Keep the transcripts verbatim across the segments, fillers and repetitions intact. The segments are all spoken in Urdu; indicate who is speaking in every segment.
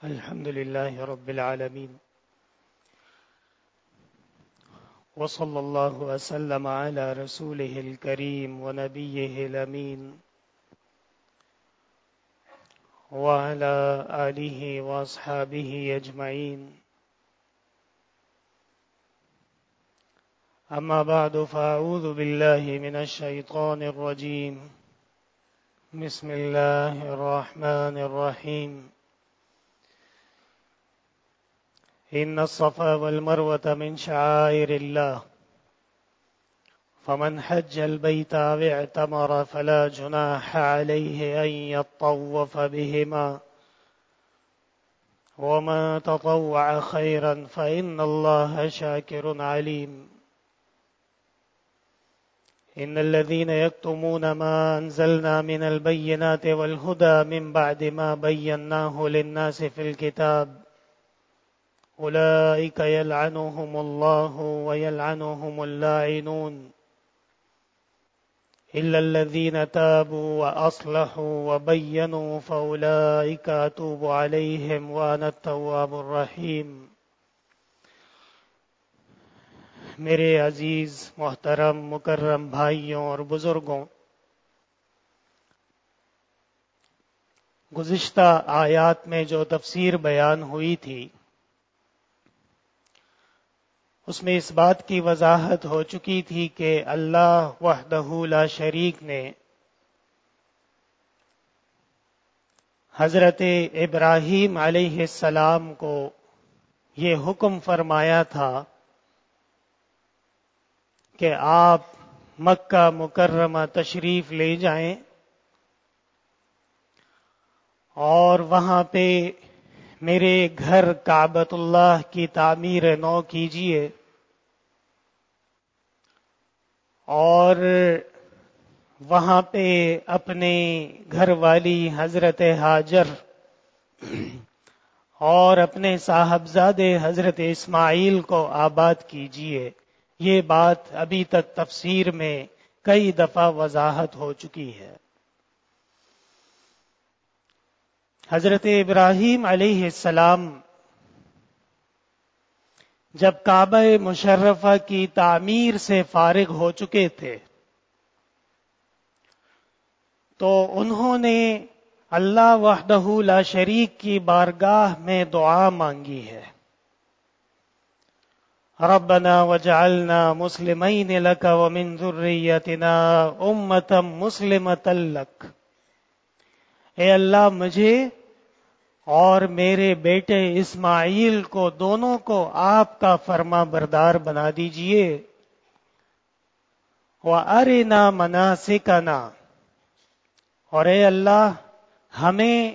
Speaker 1: الحمد لله رب العالمين وصلى الله وسلم على رسوله الكريم ونبيه الأمين وعلى آله وأصحابه أجمعين. أما بعد فأعوذ بالله من الشيطان الرجيم. بسم الله الرحمن الرحيم. إن الصفا والمروة من شعائر الله فمن حج البيت أو اعتمر فلا جناح عليه أن يطوف بهما وما تطوع خيرا فإن الله شاكر عليم. إن الذين يكتمون ما أنزلنا من البينات والهدى من بعد ما بيناه للناس في الكتاب أولئك يلعنهم الله ويلعنهم اللاعنون إلا الذين تابوا وأصلحوا وبينوا فأولئك أتوب عليهم وأنا التواب الرحيم. میرے عزیز محترم مکرم بھائیوں اور بزرگوں، گزشتہ آیات میں جو تفسیر بیان ہوئی تھی اس میں اس بات کی وضاحت ہو چکی تھی کہ اللہ وحدہ لا شریک نے حضرت ابراہیم علیہ السلام کو یہ حکم فرمایا تھا کہ آپ مکہ مکرمہ تشریف لے جائیں اور وہاں پہ میرے گھر کعبۃ اللہ کی تعمیر نو کیجیے اور وہاں پہ اپنے گھر والی حضرت ہاجر اور اپنے صاحبزادے حضرت اسماعیل کو آباد کیجیے. یہ بات ابھی تک تفسیر میں کئی دفعہ وضاحت ہو چکی ہے. حضرت ابراہیم علیہ السلام جب کعبہ مشرفہ کی تعمیر سے فارغ ہو چکے تھے تو انہوں نے اللہ وحدہ لا شریک کی بارگاہ میں دعا مانگی ہے. ربنا وجعلنا مسلمین لک ومن ذریتنا امة مسلمة لک. اے اللہ مجھے اور میرے بیٹے اسماعیل کو دونوں کو آپ کا فرما بردار بنا دیجئے. وَأَرِنَا مَنَاسِكَنَا. اور اے اللہ ہمیں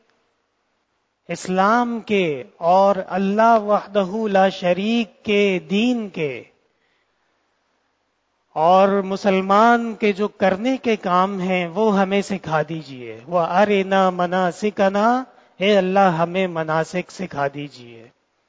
Speaker 1: اسلام کے اور اللہ وحدہ لا شریک کے دین کے اور مسلمان کے جو کرنے کے کام ہیں وہ ہمیں سکھا دیجئے. وَأَرِنَا مَنَاسِكَنَا. اے اللہ ہمیں مناسک سکھا دیجئے.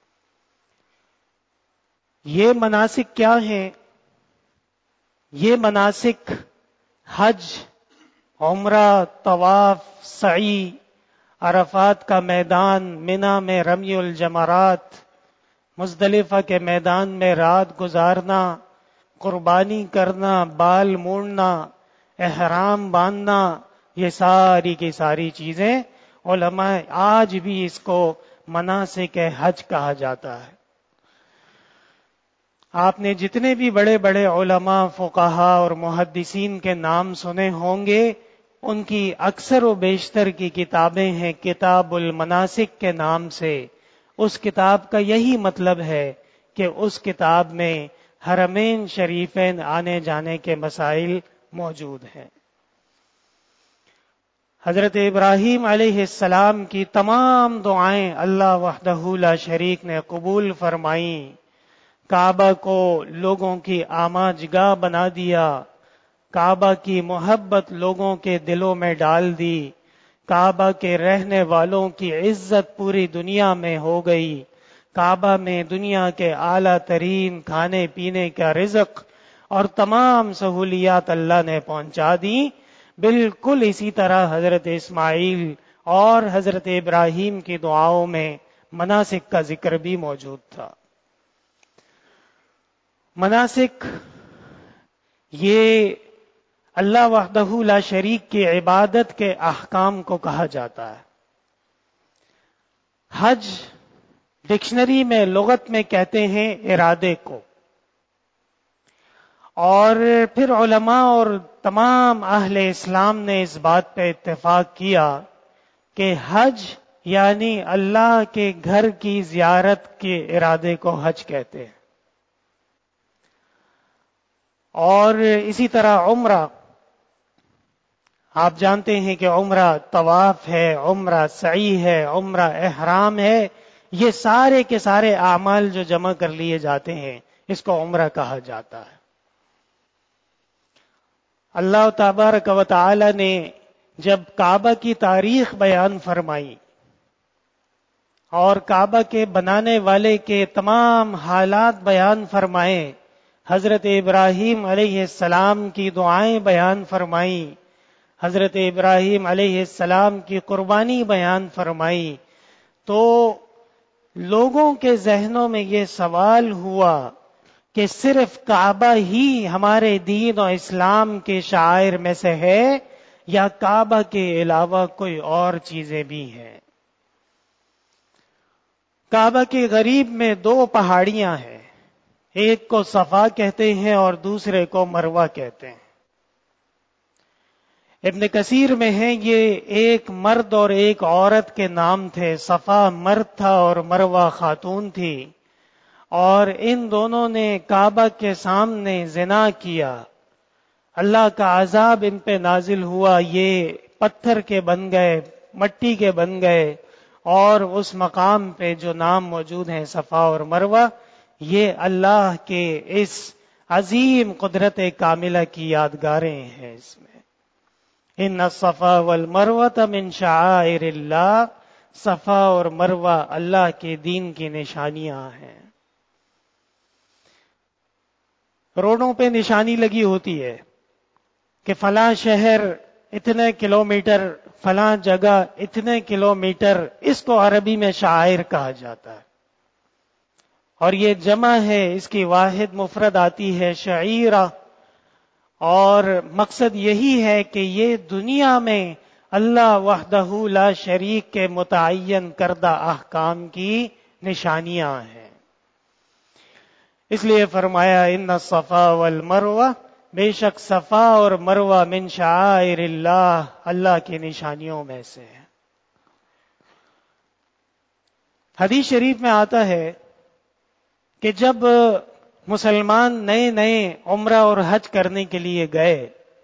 Speaker 1: یہ مناسک کیا ہیں؟ یہ مناسک حج، عمرہ، طواف، سعی، عرفات کا میدان، منا میں رمی الجمرات، مزدلفہ کے میدان میں رات گزارنا، قربانی کرنا، بال موڑنا، احرام باندھنا، یہ ساری کی ساری چیزیں علماء آج بھی اس کو مناسک حج کہا جاتا ہے. آپ نے جتنے بھی بڑے بڑے علماء، فقہا اور محدثین کے نام سنے ہوں گے، ان کی اکثر و بیشتر کی کتابیں ہیں کتاب المناسک کے نام سے. اس کتاب کا یہی مطلب ہے کہ اس کتاب میں حرمین شریفین آنے جانے کے مسائل موجود ہیں. حضرت ابراہیم علیہ السلام کی تمام دعائیں اللہ وحدہ لا شریک نے قبول فرمائیں. کعبہ کو لوگوں کی آماجگاہ بنا دیا، کعبہ کی محبت لوگوں کے دلوں میں ڈال دی، کعبہ کے رہنے والوں کی عزت پوری دنیا میں ہو گئی. کعبہ میں دنیا کے اعلیٰ ترین کھانے پینے کا رزق اور تمام سہولیات اللہ نے پہنچا دی. بالکل اسی طرح حضرت اسماعیل اور حضرت ابراہیم کی دعاؤں میں مناسک کا ذکر بھی موجود تھا۔ مناسک یہ اللہ وحدہ لا شریک کی عبادت کے احکام کو کہا جاتا ہے۔ حج ڈکشنری میں لغت میں کہتے ہیں ارادے کو، اور پھر علماء اور تمام اہل اسلام نے اس بات پہ اتفاق کیا کہ حج یعنی اللہ کے گھر کی زیارت کے ارادے کو حج کہتے ہیں۔ اور اسی طرح عمرہ، آپ جانتے ہیں کہ عمرہ طواف ہے، عمرہ سعی ہے، عمرہ احرام ہے، یہ سارے کے سارے اعمال جو جمع کر لیے جاتے ہیں اس کو عمرہ کہا جاتا ہے۔ اللہ تبارک و تعالی نے جب کعبہ کی تاریخ بیان فرمائی اور کعبہ کے بنانے والے کے تمام حالات بیان فرمائے، حضرت ابراہیم علیہ السلام کی دعائیں بیان فرمائی، حضرت ابراہیم علیہ السلام کی قربانی بیان فرمائی، تو لوگوں کے ذہنوں میں یہ سوال ہوا کہ صرف کعبہ ہی ہمارے دین و اسلام کے شعائر میں سے ہے یا کعبہ کے علاوہ کوئی اور چیزیں بھی ہیں؟ کعبہ کے قریب میں دو پہاڑیاں ہیں، ایک کو صفا کہتے ہیں اور دوسرے کو مروہ کہتے ہیں۔ ابن کثیر میں ہے یہ ایک مرد اور ایک عورت کے نام تھے، صفا مرد تھا اور مروہ خاتون تھی، اور ان دونوں نے کعبہ کے سامنے زنا کیا، اللہ کا عذاب ان پہ نازل ہوا، یہ پتھر کے بن گئے، مٹی کے بن گئے، اور اس مقام پہ جو نام موجود ہیں صفا اور مروہ، یہ اللہ کے اس عظیم قدرت کاملہ کی یادگاریں ہیں۔ اس میں ان الصفا والمروہ من شعائر اللہ، صفا اور مروہ اللہ کے دین کی نشانیاں ہیں۔ روڈوں پہ نشانی لگی ہوتی ہے کہ فلاں شہر اتنے کلومیٹر، فلاں جگہ اتنے کلومیٹر، اس کو عربی میں شعائر کہا جاتا ہے، اور یہ جمع ہے، اس کی واحد مفرد آتی ہے شعیرہ، اور مقصد یہی ہے کہ یہ دنیا میں اللہ وحدہ لا شریک کے متعین کردہ احکام کی نشانیاں ہیں۔ اس لیے فرمایا ان الصفا والمروہ، بے شک صفا اور مروہ من شعائر اللہ، اللہ کی نشانیوں میں سے ہے۔ حدیث شریف میں آتا ہے کہ جب مسلمان نئے نئے عمرہ اور حج کرنے کے لیے گئے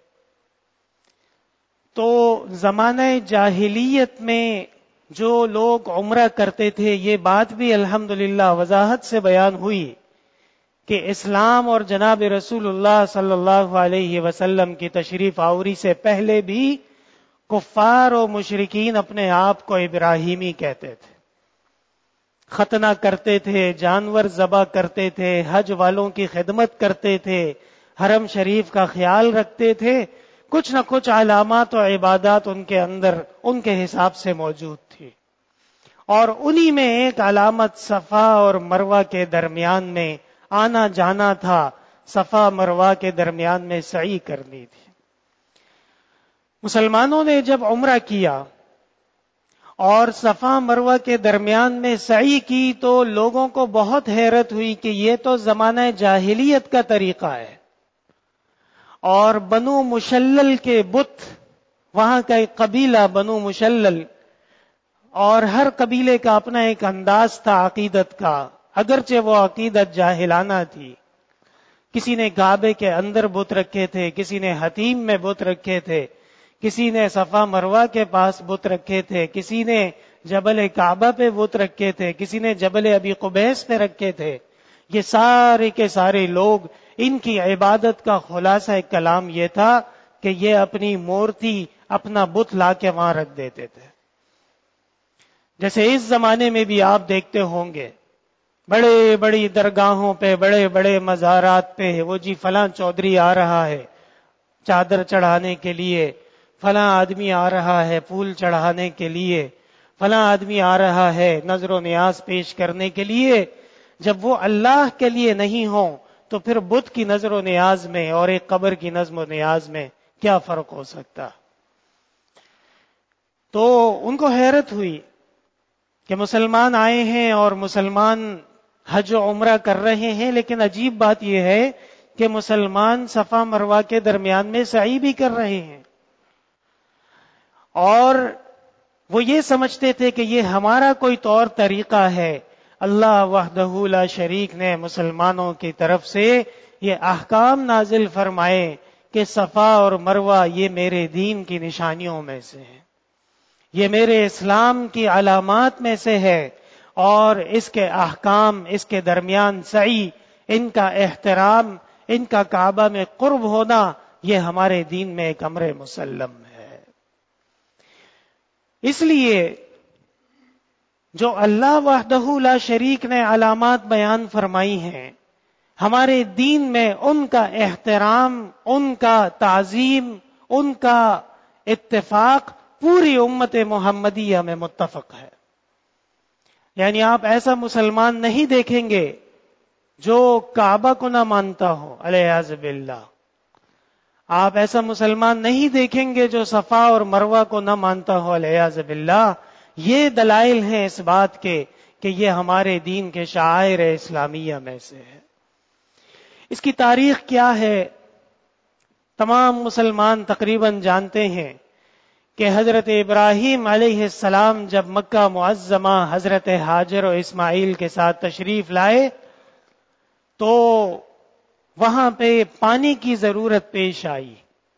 Speaker 1: تو زمانہ جاہلیت میں جو لوگ عمرہ کرتے تھے، یہ بات بھی الحمدللہ وضاحت سے بیان ہوئی کہ اسلام اور جناب رسول اللہ صلی اللہ علیہ وسلم کی تشریف آوری سے پہلے بھی کفار و مشرکین اپنے آپ کو ابراہیمی کہتے تھے، ختنہ کرتے تھے، جانور ذبح کرتے تھے، حج والوں کی خدمت کرتے تھے، حرم شریف کا خیال رکھتے تھے، کچھ نہ کچھ علامات و عبادات ان کے اندر ان کے حساب سے موجود تھی، اور انہی میں ایک علامت صفا اور مروہ کے درمیان میں آنا جانا تھا، صفا مروہ کے درمیان میں سعی کرنی تھی۔ مسلمانوں نے جب عمرہ کیا اور صفا مروہ کے درمیان میں سعی کی تو لوگوں کو بہت حیرت ہوئی کہ یہ تو زمانہ جاہلیت کا طریقہ ہے، اور بنو مشلل کے بت، وہاں کا ایک قبیلہ بنو مشلل، اور ہر قبیلے کا اپنا ایک انداز تھا عقیدت کا، اگرچہ وہ عقیدت جاہلانہ تھی۔ کسی نے کعبے کے اندر بت رکھے تھے، کسی نے حتیم میں بت رکھے تھے، کسی نے صفا مروہ کے پاس بت رکھے تھے، کسی نے جبل کعبہ پہ بت رکھے تھے، کسی نے جبل ابی قبیس پہ رکھے تھے۔ یہ سارے کے سارے لوگ، ان کی عبادت کا خلاصہ کلام یہ تھا کہ یہ اپنی مورتی، اپنا بت لا کے وہاں رکھ دیتے تھے۔ جیسے اس زمانے میں بھی آپ دیکھتے ہوں گے بڑے بڑی درگاہوں پہ، بڑے بڑے مزارات پہ، وہ جی فلاں چودھری آ رہا ہے چادر چڑھانے کے لیے، فلاں آدمی آ رہا ہے پھول چڑھانے کے لیے، فلاں آدمی آ رہا ہے نظر و نیاز پیش کرنے کے لیے، جب وہ اللہ کے لیے نہیں ہوں تو پھر بت کی نظر و نیاز میں اور ایک قبر کی نظم و نیاز میں کیا فرق ہو سکتا؟ تو ان کو حیرت ہوئی کہ مسلمان آئے ہیں اور مسلمان حج و عمرہ کر رہے ہیں، لیکن عجیب بات یہ ہے کہ مسلمان صفا مروہ کے درمیان میں سعی بھی کر رہے ہیں، اور وہ یہ سمجھتے تھے کہ یہ ہمارا کوئی طور طریقہ ہے۔ اللہ وحدہ لا شریک نے مسلمانوں کی طرف سے یہ احکام نازل فرمائے کہ صفا اور مروہ یہ میرے دین کی نشانیوں میں سے ہے، یہ میرے اسلام کی علامات میں سے ہے، اور اس کے احکام، اس کے درمیان سعی، ان کا احترام، ان کا کعبہ میں قرب ہونا، یہ ہمارے دین میں ایک امر مسلم ہے۔ اس لیے جو اللہ وحدہ لا شریک نے علامات بیان فرمائی ہیں، ہمارے دین میں ان کا احترام، ان کا تعظیم، ان کا اتفاق پوری امت محمدیہ میں متفق ہے۔ یعنی آپ ایسا مسلمان نہیں دیکھیں گے جو کعبہ کو نہ مانتا ہو، علیہ باللہ۔ آپ ایسا مسلمان نہیں دیکھیں گے جو صفا اور مروہ کو نہ مانتا ہو، علیہ باللہ۔ یہ دلائل ہیں اس بات کے کہ یہ ہمارے دین کے شعائر اسلامیہ میں سے ہے۔ اس کی تاریخ کیا ہے؟ تمام مسلمان تقریباً جانتے ہیں کہ حضرت ابراہیم علیہ السلام جب مکہ معظمہ حضرت ہاجر و اسماعیل کے ساتھ تشریف لائے تو وہاں پہ پانی کی ضرورت پیش آئی۔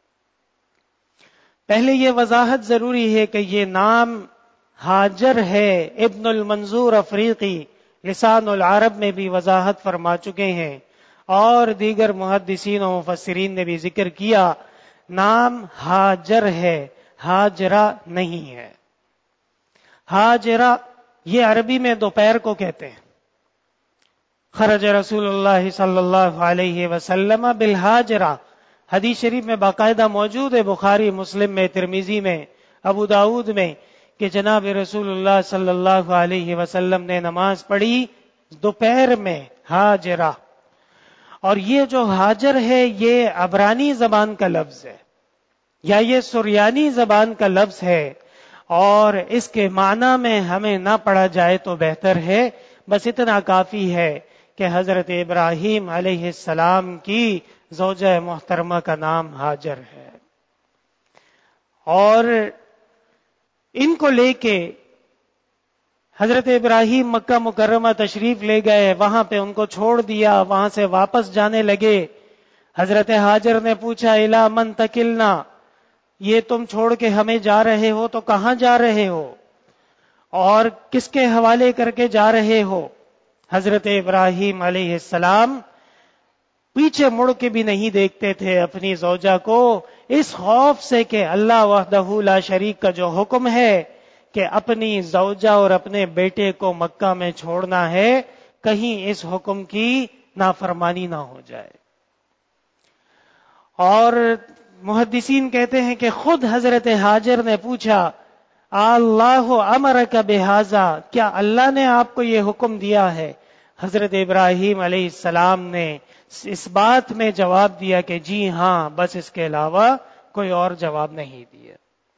Speaker 1: پہلے یہ وضاحت ضروری ہے کہ یہ نام ہاجر ہے، ابن المنظور افریقی لسان العرب میں بھی وضاحت فرما چکے ہیں، اور دیگر محدثین و مفسرین نے بھی ذکر کیا، نام ہاجر ہے، ہاجرہ نہیں ہے۔ ہاجرہ یہ عربی میں دوپہر کو کہتے ہیں۔ خرج رسول اللہ صلی اللہ علیہ وسلم بالہاجرہ، حدیث شریف میں باقاعدہ موجود ہے، بخاری، مسلم میں، ترمذی میں، ابو داؤد میں، کہ جناب رسول اللہ صلی اللہ علیہ وسلم نے نماز پڑھی دوپہر میں، ہاجرہ۔ اور یہ جو ہاجر ہے یہ عبرانی زبان کا لفظ ہے، یا یہ سریانی زبان کا لفظ ہے، اور اس کے معنی میں ہمیں نہ پڑھا جائے تو بہتر ہے۔ بس اتنا کافی ہے کہ حضرت ابراہیم علیہ السلام کی زوجہ محترمہ کا نام ہاجر ہے، اور ان کو لے کے حضرت ابراہیم مکہ مکرمہ تشریف لے گئے، وہاں پہ ان کو چھوڑ دیا، وہاں سے واپس جانے لگے۔ حضرت ہاجر نے پوچھا الی من تکلنا، یہ تم چھوڑ کے ہمیں جا رہے ہو تو کہاں جا رہے ہو اور کس کے حوالے کر کے جا رہے ہو؟ حضرت ابراہیم علیہ السلام پیچھے مڑ کے بھی نہیں دیکھتے تھے اپنی زوجہ کو، اس خوف سے کہ اللہ وحدہ لا شریک کا جو حکم ہے کہ اپنی زوجہ اور اپنے بیٹے کو مکہ میں چھوڑنا ہے، کہیں اس حکم کی نافرمانی نہ ہو جائے۔ اور محدثین کہتے ہیں کہ خود حضرت ہاجر نے پوچھا اللہ امرک بہذا، کیا اللہ نے آپ کو یہ حکم دیا ہے؟ حضرت ابراہیم علیہ السلام نے اس بات میں جواب دیا کہ جی ہاں، بس اس کے علاوہ کوئی اور جواب نہیں دیا۔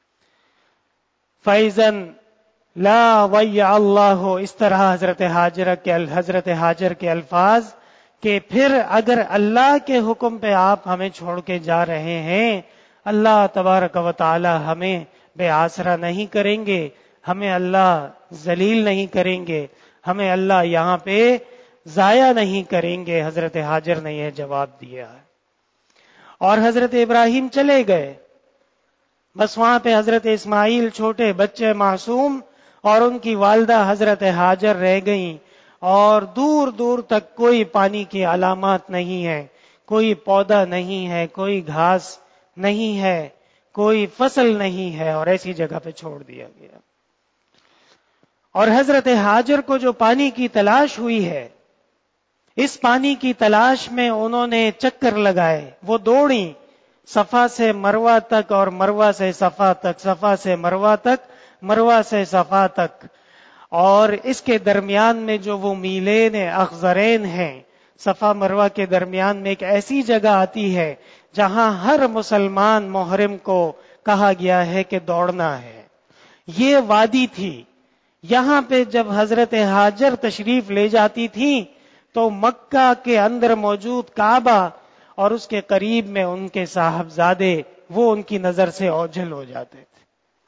Speaker 1: فَإِذًا لَا وَيَّ اللَّهُ، اس طرح حضرت ہاجر کے حضرت ہاجر کے الفاظ کہ پھر اگر اللہ کے حکم پہ آپ ہمیں چھوڑ کے جا رہے ہیں، اللہ تبارک و تعالی ہمیں بے آسرا نہیں کریں گے، ہمیں اللہ ذلیل نہیں کریں گے، ہمیں اللہ یہاں پہ ضائع نہیں کریں گے۔ حضرت ہاجر نے یہ جواب دیا ہے، اور حضرت ابراہیم چلے گئے۔ بس وہاں پہ حضرت اسماعیل چھوٹے بچے معصوم اور ان کی والدہ حضرت ہاجر رہ گئیں، اور دور دور تک کوئی پانی کی علامات نہیں ہے، کوئی پودا نہیں ہے، کوئی گھاس نہیں ہے، کوئی فصل نہیں ہے، اور ایسی جگہ پہ چھوڑ دیا گیا۔ اور حضرت ہاجر کو جو پانی کی تلاش ہوئی ہے، اس پانی کی تلاش میں انہوں نے چکر لگائے، وہ دوڑیں، صفا سے مروہ تک اور مروہ سے صفا تک، صفا سے مروہ تک، مروہ سے صفا تک، اور اس کے درمیان میں جو وہ میلین اخضرین ہیں، صفا مروہ کے درمیان میں ایک ایسی جگہ آتی ہے جہاں ہر مسلمان محرم کو کہا گیا ہے کہ دوڑنا ہے۔ یہ وادی تھی، یہاں پہ جب حضرت ہاجر تشریف لے جاتی تھیں تو مکہ کے اندر موجود کعبہ اور اس کے قریب میں ان کے صاحبزادے وہ ان کی نظر سے اوجھل ہو جاتے تھے۔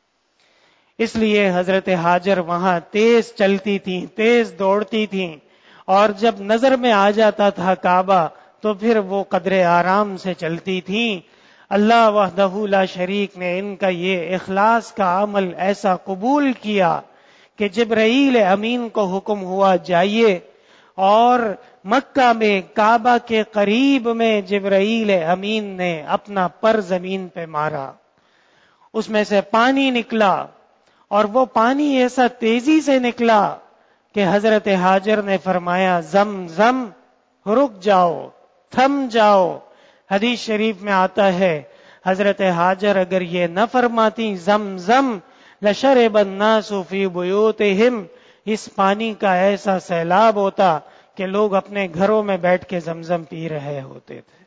Speaker 1: اس لیے حضرت ہاجر وہاں تیز چلتی تھیں، تیز دوڑتی تھیں، اور جب نظر میں آ جاتا تھا کعبہ تو پھر وہ قدر آرام سے چلتی تھیں۔ اللہ وحدہ لا شریک نے ان کا یہ اخلاص کا عمل ایسا قبول کیا کہ جبرائیل امین کو حکم ہوا جائیے، اور مکہ میں کعبہ کے قریب میں جبرائیل امین نے اپنا پر زمین پہ مارا، اس میں سے پانی نکلا، اور وہ پانی ایسا تیزی سے نکلا کہ حضرت ہاجر نے فرمایا زم زم، رک جاؤ، تھم جاؤ۔ حدیث شریف میں آتا ہے حضرت ہاجر اگر یہ نہ فرماتی زم زم لشرب الناس فی بیوتہم، اس پانی کا ایسا سیلاب ہوتا کہ لوگ اپنے گھروں میں بیٹھ کے زمزم پی رہے ہوتے تھے۔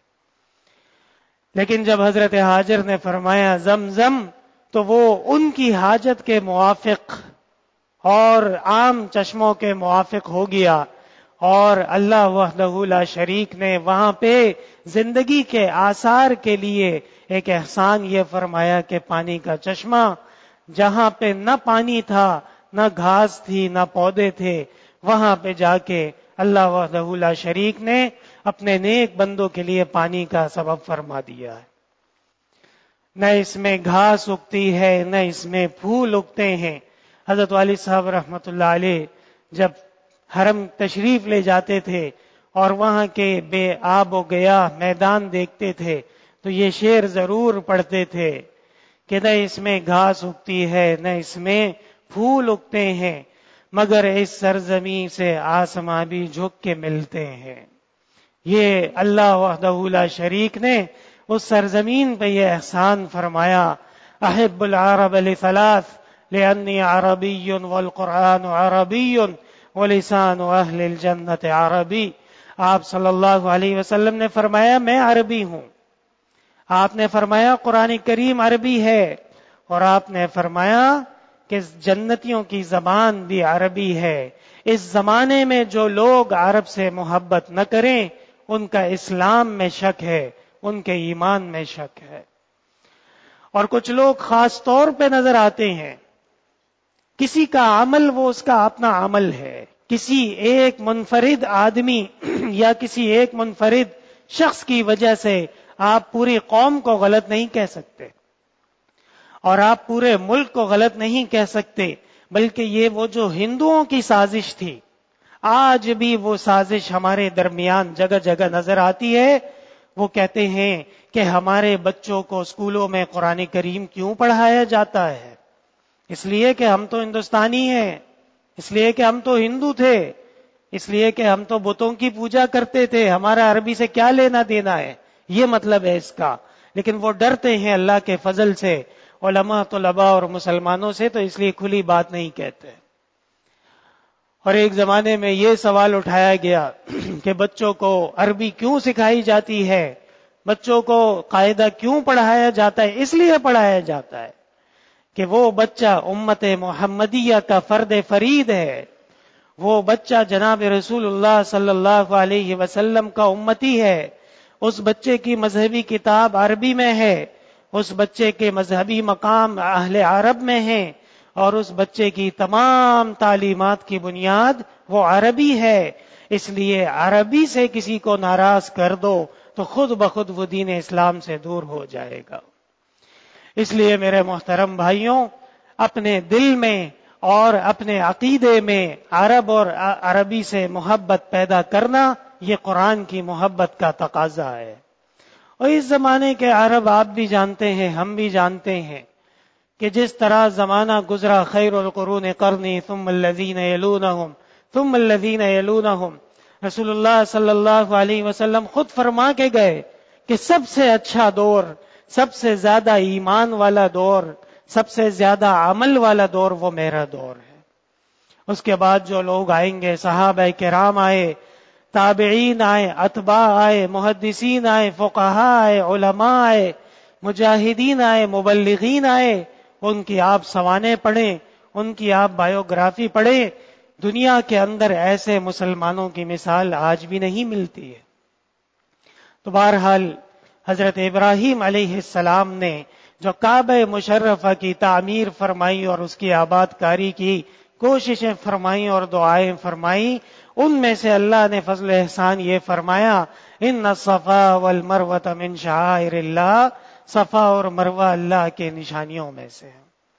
Speaker 1: لیکن جب حضرت ہاجر نے فرمایا زمزم تو وہ ان کی حاجت کے موافق اور عام چشموں کے موافق ہو گیا، اور اللہ وحدہ لا شریک نے وہاں پہ زندگی کے آثار کے لیے ایک احسان یہ فرمایا کہ پانی کا چشمہ، جہاں پہ نہ پانی تھا، نہ گھاس تھی، نہ پودے تھے، وہاں پہ جا کے اللہ وحدہ لا شریک نے اپنے نیک بندوں کے لیے پانی کا سبب فرما دیا ہے۔ نہ اس میں گھاس اگتی ہے، نہ اس میں پھول اگتے ہیں۔ حضرت والی صاحب رحمت اللہ علیہ جب حرم تشریف لے جاتے تھے اور وہاں کے بے آب و گیا میدان دیکھتے تھے تو یہ شعر ضرور پڑھتے تھے کہ نہ اس میں گھاس اگتی ہے، نہ اس میں پھول اگتے ہیں، مگر اس سرزمین سے آسماں بھی جھک کے ملتے ہیں۔ یہ اللہ وحدہ لا شریک نے اس سرزمین پہ یہ احسان فرمایا۔ احب العرب لثلاث لانی عربی والقرآن عربی ولسان اہل الجنت عربی۔ آپ صلی اللہ علیہ وسلم نے فرمایا میں عربی ہوں، آپ نے فرمایا قرآن کریم عربی ہے، اور آپ نے فرمایا کہ جنتیوں کی زبان بھی عربی ہے۔ اس زمانے میں جو لوگ عرب سے محبت نہ کریں ان کا اسلام میں شک ہے، ان کے ایمان میں شک ہے۔ اور کچھ لوگ خاص طور پہ نظر آتے ہیں، کسی کا عمل وہ اس کا اپنا عمل ہے، کسی ایک منفرد آدمی یا کسی ایک منفرد شخص کی وجہ سے آپ پوری قوم کو غلط نہیں کہہ سکتے، اور آپ پورے ملک کو غلط نہیں کہہ سکتے، بلکہ یہ وہ جو ہندوؤں کی سازش تھی، آج بھی وہ سازش ہمارے درمیان جگہ جگہ نظر آتی ہے۔ وہ کہتے ہیں کہ ہمارے بچوں کو اسکولوں میں قرآن کریم کیوں پڑھایا جاتا ہے؟ اس لیے کہ ہم تو ہندوستانی ہیں، اس لیے کہ ہم تو ہندو تھے، اس لیے کہ ہم تو بتوں کی پوجا کرتے تھے، ہمارا عربی سے کیا لینا دینا ہے، یہ مطلب ہے اس کا۔ لیکن وہ ڈرتے ہیں اللہ کے فضل سے، علماء طلباء اور مسلمانوں سے، تو اس لیے کھلی بات نہیں کہتے۔ اور ایک زمانے میں یہ سوال اٹھایا گیا کہ بچوں کو عربی کیوں سکھائی جاتی ہے، بچوں کو قاعدہ کیوں پڑھایا جاتا ہے؟ اس لیے پڑھایا جاتا ہے کہ وہ بچہ امت محمدیہ کا فرد فرید ہے، وہ بچہ جناب رسول اللہ صلی اللہ علیہ وسلم کا امتی ہے، اس بچے کی مذہبی کتاب عربی میں ہے، اس بچے کے مذہبی مقام اہل عرب میں ہیں، اور اس بچے کی تمام تعلیمات کی بنیاد وہ عربی ہے۔ اس لیے عربی سے کسی کو ناراض کر دو تو خود بخود وہ دین اسلام سے دور ہو جائے گا۔ اس لیے میرے محترم بھائیوں، اپنے دل میں اور اپنے عقیدے میں عرب اور عربی سے محبت پیدا کرنا یہ قرآن کی محبت کا تقاضا ہے۔ اور اس زمانے کے عرب آپ بھی جانتے ہیں، ہم بھی جانتے ہیں کہ جس طرح زمانہ گزرا، خیر القرون قرنی ثم الذین یلونہم ثم الذین یلونہم، رسول اللہ صلی اللہ علیہ وسلم خود فرما کے گئے کہ سب سے اچھا دور، سب سے زیادہ ایمان والا دور، سب سے زیادہ عمل والا دور وہ میرا دور ہے۔ اس کے بعد جو لوگ آئیں گے، صحابہ کرام آئے، تابعین آئے، اتباع آئے، محدثین آئے، فقہاء آئے، علماء آئے، مجاہدین آئے، مبلغین آئے، ان کی آپ سوانے پڑھیں، ان کی آپ بایوگرافی پڑھیں۔ دنیا کے اندر ایسے مسلمانوں کی مثال آج بھی نہیں ملتی ہے۔ تو بہرحال حضرت ابراہیم علیہ السلام نے جو کعبہ مشرفہ کی تعمیر فرمائی اور اس کی آباد کاری کی کوششیں فرمائیں اور دعائیں فرمائیں، ان میں سے اللہ نے فضل احسان یہ فرمایا، ان الصفا والمروۃ من شعائر اللہ، صفا اور مروہ اللہ کے نشانیوں میں سے ہیں۔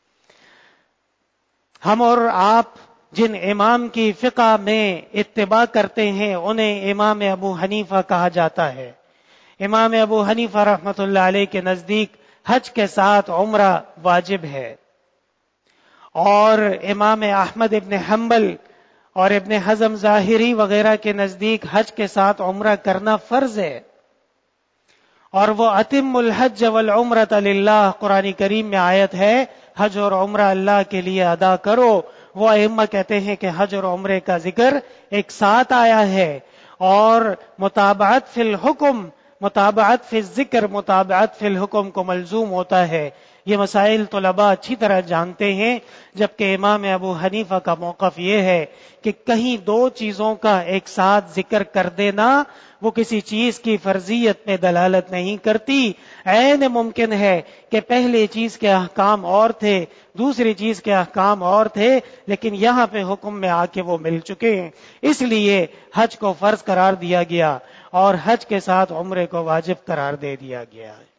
Speaker 1: ہم اور آپ جن امام کی فقہ میں اتباع کرتے ہیں انہیں امام ابو حنیفہ کہا جاتا ہے۔ امام ابو حنیفہ رحمۃ اللہ علیہ کے نزدیک حج کے ساتھ عمرہ واجب ہے، اور امام احمد ابن حنبل اور ابن حزم ظاہری وغیرہ کے نزدیک حج کے ساتھ عمرہ کرنا فرض ہے، اور وہ اتم الحج والعمرۃ للہ قرآن کریم میں آیت ہے، حج اور عمرہ اللہ کے لیے ادا کرو۔ وہ ائمہ کہتے ہیں کہ حج اور عمرے کا ذکر ایک ساتھ آیا ہے، اور متابعت فی الحکم، متابعت فی الذکر، متابعت فی الحکم کو ملزوم ہوتا ہے۔ یہ مسائل طلباء اچھی طرح جانتے ہیں، جبکہ امام ابو حنیفہ کا موقف یہ ہے کہ کہیں دو چیزوں کا ایک ساتھ ذکر کر دینا وہ کسی چیز کی فرضیت میں دلالت نہیں کرتی۔ عین ممکن ہے کہ پہلے چیز کے احکام اور تھے، دوسری چیز کے احکام اور تھے، لیکن یہاں پہ حکم میں آ کے وہ مل چکے ہیں، اس لیے حج کو فرض قرار دیا گیا اور حج کے ساتھ عمرے کو واجب قرار دے دیا گیا ہے۔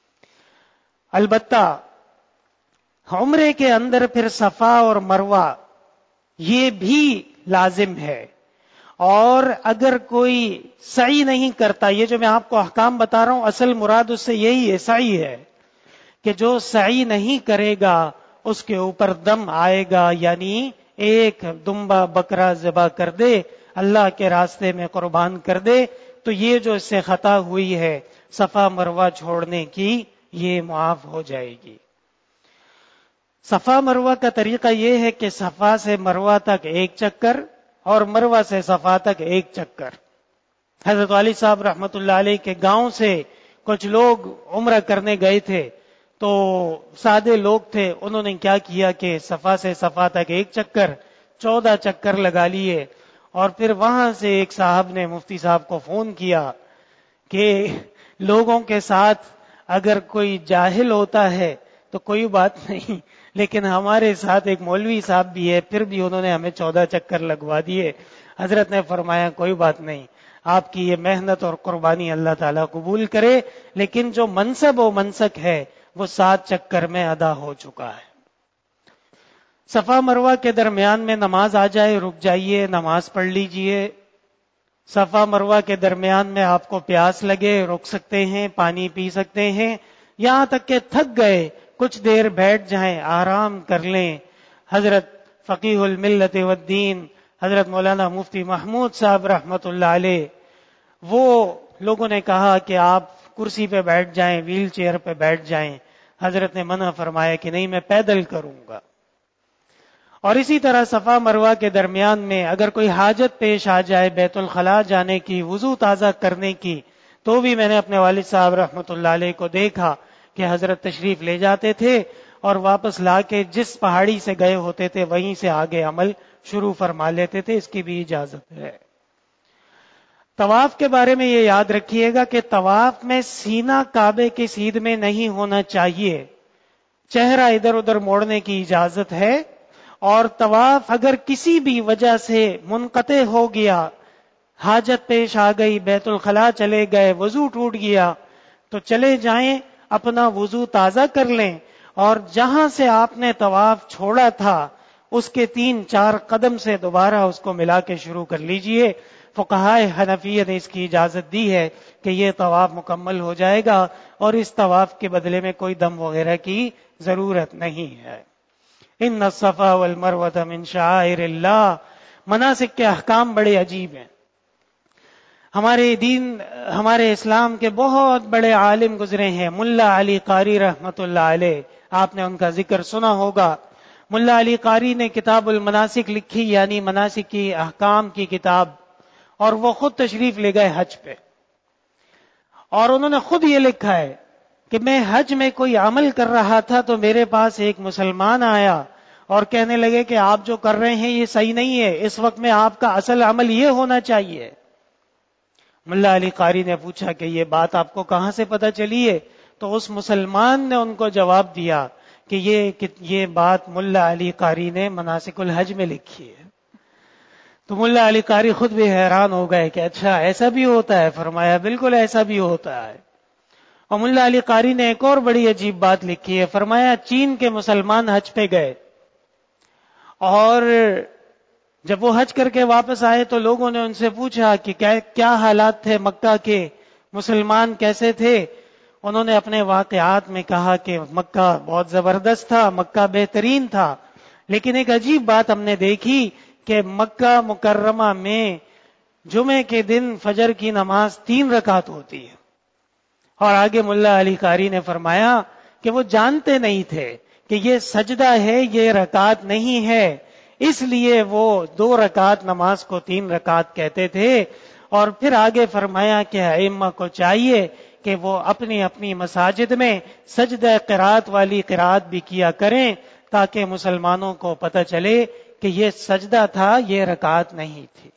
Speaker 1: البتہ عمرے کے اندر پھر صفا اور مروہ یہ بھی لازم ہے، اور اگر کوئی سعی نہیں کرتا، یہ جو میں آپ کو احکام بتا رہا ہوں اصل مراد اس سے یہی ہے، سعی ہے، کہ جو سعی نہیں کرے گا اس کے اوپر دم آئے گا، یعنی ایک دمبا بکرا ذبح کر دے، اللہ کے راستے میں قربان کر دے، تو یہ جو اس سے خطا ہوئی ہے صفا مروہ چھوڑنے کی، یہ معاف ہو جائے گی۔ صفا مروہ کا طریقہ یہ ہے کہ صفا سے مروہ تک ایک چکر اور مروہ سے صفا تک ایک چکر۔ حضرت علی صاحب رحمت اللہ علیہ کے گاؤں سے کچھ لوگ عمرہ کرنے گئے تھے، تو سادے لوگ تھے، انہوں نے کیا کیا کہ صفا سے صفا تک ایک چکر، چودہ چکر لگا لیے، اور پھر وہاں سے ایک صاحب نے مفتی صاحب کو فون کیا کہ لوگوں کے ساتھ اگر کوئی جاہل ہوتا ہے تو کوئی بات نہیں، لیکن ہمارے ساتھ ایک مولوی صاحب بھی ہے، پھر بھی انہوں نے ہمیں چودہ چکر لگوا دیے۔ حضرت نے فرمایا کوئی بات نہیں، آپ کی یہ محنت اور قربانی اللہ تعالیٰ قبول کرے، لیکن جو منصب و منسک ہے وہ سات چکر میں ادا ہو چکا ہے۔ صفا مروہ کے درمیان میں نماز آ جائے، رک جائیے، نماز پڑھ لیجئے۔ صفا مروہ کے درمیان میں آپ کو پیاس لگے، رک سکتے ہیں، پانی پی سکتے ہیں، یہاں تک کہ تھک گئے کچھ دیر بیٹھ جائیں، آرام کر لیں۔ حضرت فقیہ الملت والدین حضرت مولانا مفتی محمود صاحب رحمت اللہ علیہ، وہ لوگوں نے کہا کہ آپ کرسی پہ بیٹھ جائیں، ویل چیئر پہ بیٹھ جائیں، حضرت نے منع فرمایا کہ نہیں، میں پیدل کروں گا۔ اور اسی طرح صفا مروہ کے درمیان میں اگر کوئی حاجت پیش آ جائے، بیت الخلاء جانے کی، وضو تازہ کرنے کی، تو بھی میں نے اپنے والد صاحب رحمت اللہ علیہ کو دیکھا کہ حضرت تشریف لے جاتے تھے اور واپس لا کے جس پہاڑی سے گئے ہوتے تھے وہیں سے آگے عمل شروع فرما لیتے تھے، اس کی بھی اجازت ہے۔ طواف کے بارے میں یہ یاد رکھیے گا کہ طواف میں سینہ کعبے کی سیدھ میں نہیں ہونا چاہیے، چہرہ ادھر ادھر موڑنے کی اجازت ہے، اور طواف اگر کسی بھی وجہ سے منقطع ہو گیا، حاجت پیش آ گئی، بیت الخلاء چلے گئے، وضو ٹوٹ گیا، تو چلے جائیں، اپنا وضو تازہ کر لیں، اور جہاں سے آپ نے طواف چھوڑا تھا اس کے تین چار قدم سے دوبارہ اس کو ملا کے شروع کر لیجئے۔ فقہائے حنفیہ نے اس کی اجازت دی ہے کہ یہ طواف مکمل ہو جائے گا، اور اس طواف کے بدلے میں کوئی دم وغیرہ کی ضرورت نہیں ہے۔ ان الصفا والمروۃ من شعائر اللہ۔ مناسک کے احکام بڑے عجیب ہیں۔ ہمارے دین ہمارے اسلام کے بہت بڑے عالم گزرے ہیں. ملا علی قاری رحمت اللہ علیہ، آپ نے ان کا ذکر سنا ہوگا. ملا علی قاری نے کتاب المناسک لکھی، یعنی مناسک کی احکام کی کتاب، اور وہ خود تشریف لے گئے حج پہ. اور انہوں نے خود یہ لکھا ہے کہ میں حج میں کوئی عمل کر رہا تھا تو میرے پاس ایک مسلمان آیا اور کہنے لگے کہ آپ جو کر رہے ہیں یہ صحیح نہیں ہے، اس وقت میں آپ کا اصل عمل یہ ہونا چاہیے. ملا علی قاری نے پوچھا کہ یہ بات آپ کو کہاں سے پتہ چلی ہے؟ تو اس مسلمان نے ان کو جواب دیا کہ یہ یہ بات ملا علی قاری نے مناسک الحج میں لکھی ہے. تو ملا علی قاری خود بھی حیران ہو گئے کہ اچھا ایسا بھی ہوتا ہے. فرمایا بالکل ایسا بھی ہوتا ہے. اور ملا علی قاری نے ایک اور بڑی عجیب بات لکھی ہے. فرمایا چین کے مسلمان حج پہ گئے اور جب وہ حج کر کے واپس آئے تو لوگوں نے ان سے پوچھا کہ کیا حالات تھے مکہ کے، مسلمان کیسے تھے؟ انہوں نے اپنے واقعات میں کہا کہ مکہ بہت زبردست تھا، مکہ بہترین تھا، لیکن ایک عجیب بات ہم نے دیکھی کہ مکہ مکرمہ میں جمعے کے دن فجر کی نماز تین رکعت ہوتی ہے. اور آگے ملا علی قاری نے فرمایا کہ وہ جانتے نہیں تھے کہ یہ سجدہ ہے، یہ رکعت نہیں ہے، اس لیے وہ دو رکعت نماز کو تین رکعت کہتے تھے. اور پھر آگے فرمایا کہ ائمہ کو چاہیے کہ وہ اپنی اپنی مساجد میں سجدہ قرات والی قرات بھی کیا کریں تاکہ مسلمانوں کو پتہ چلے کہ یہ سجدہ تھا، یہ رکعت نہیں تھی.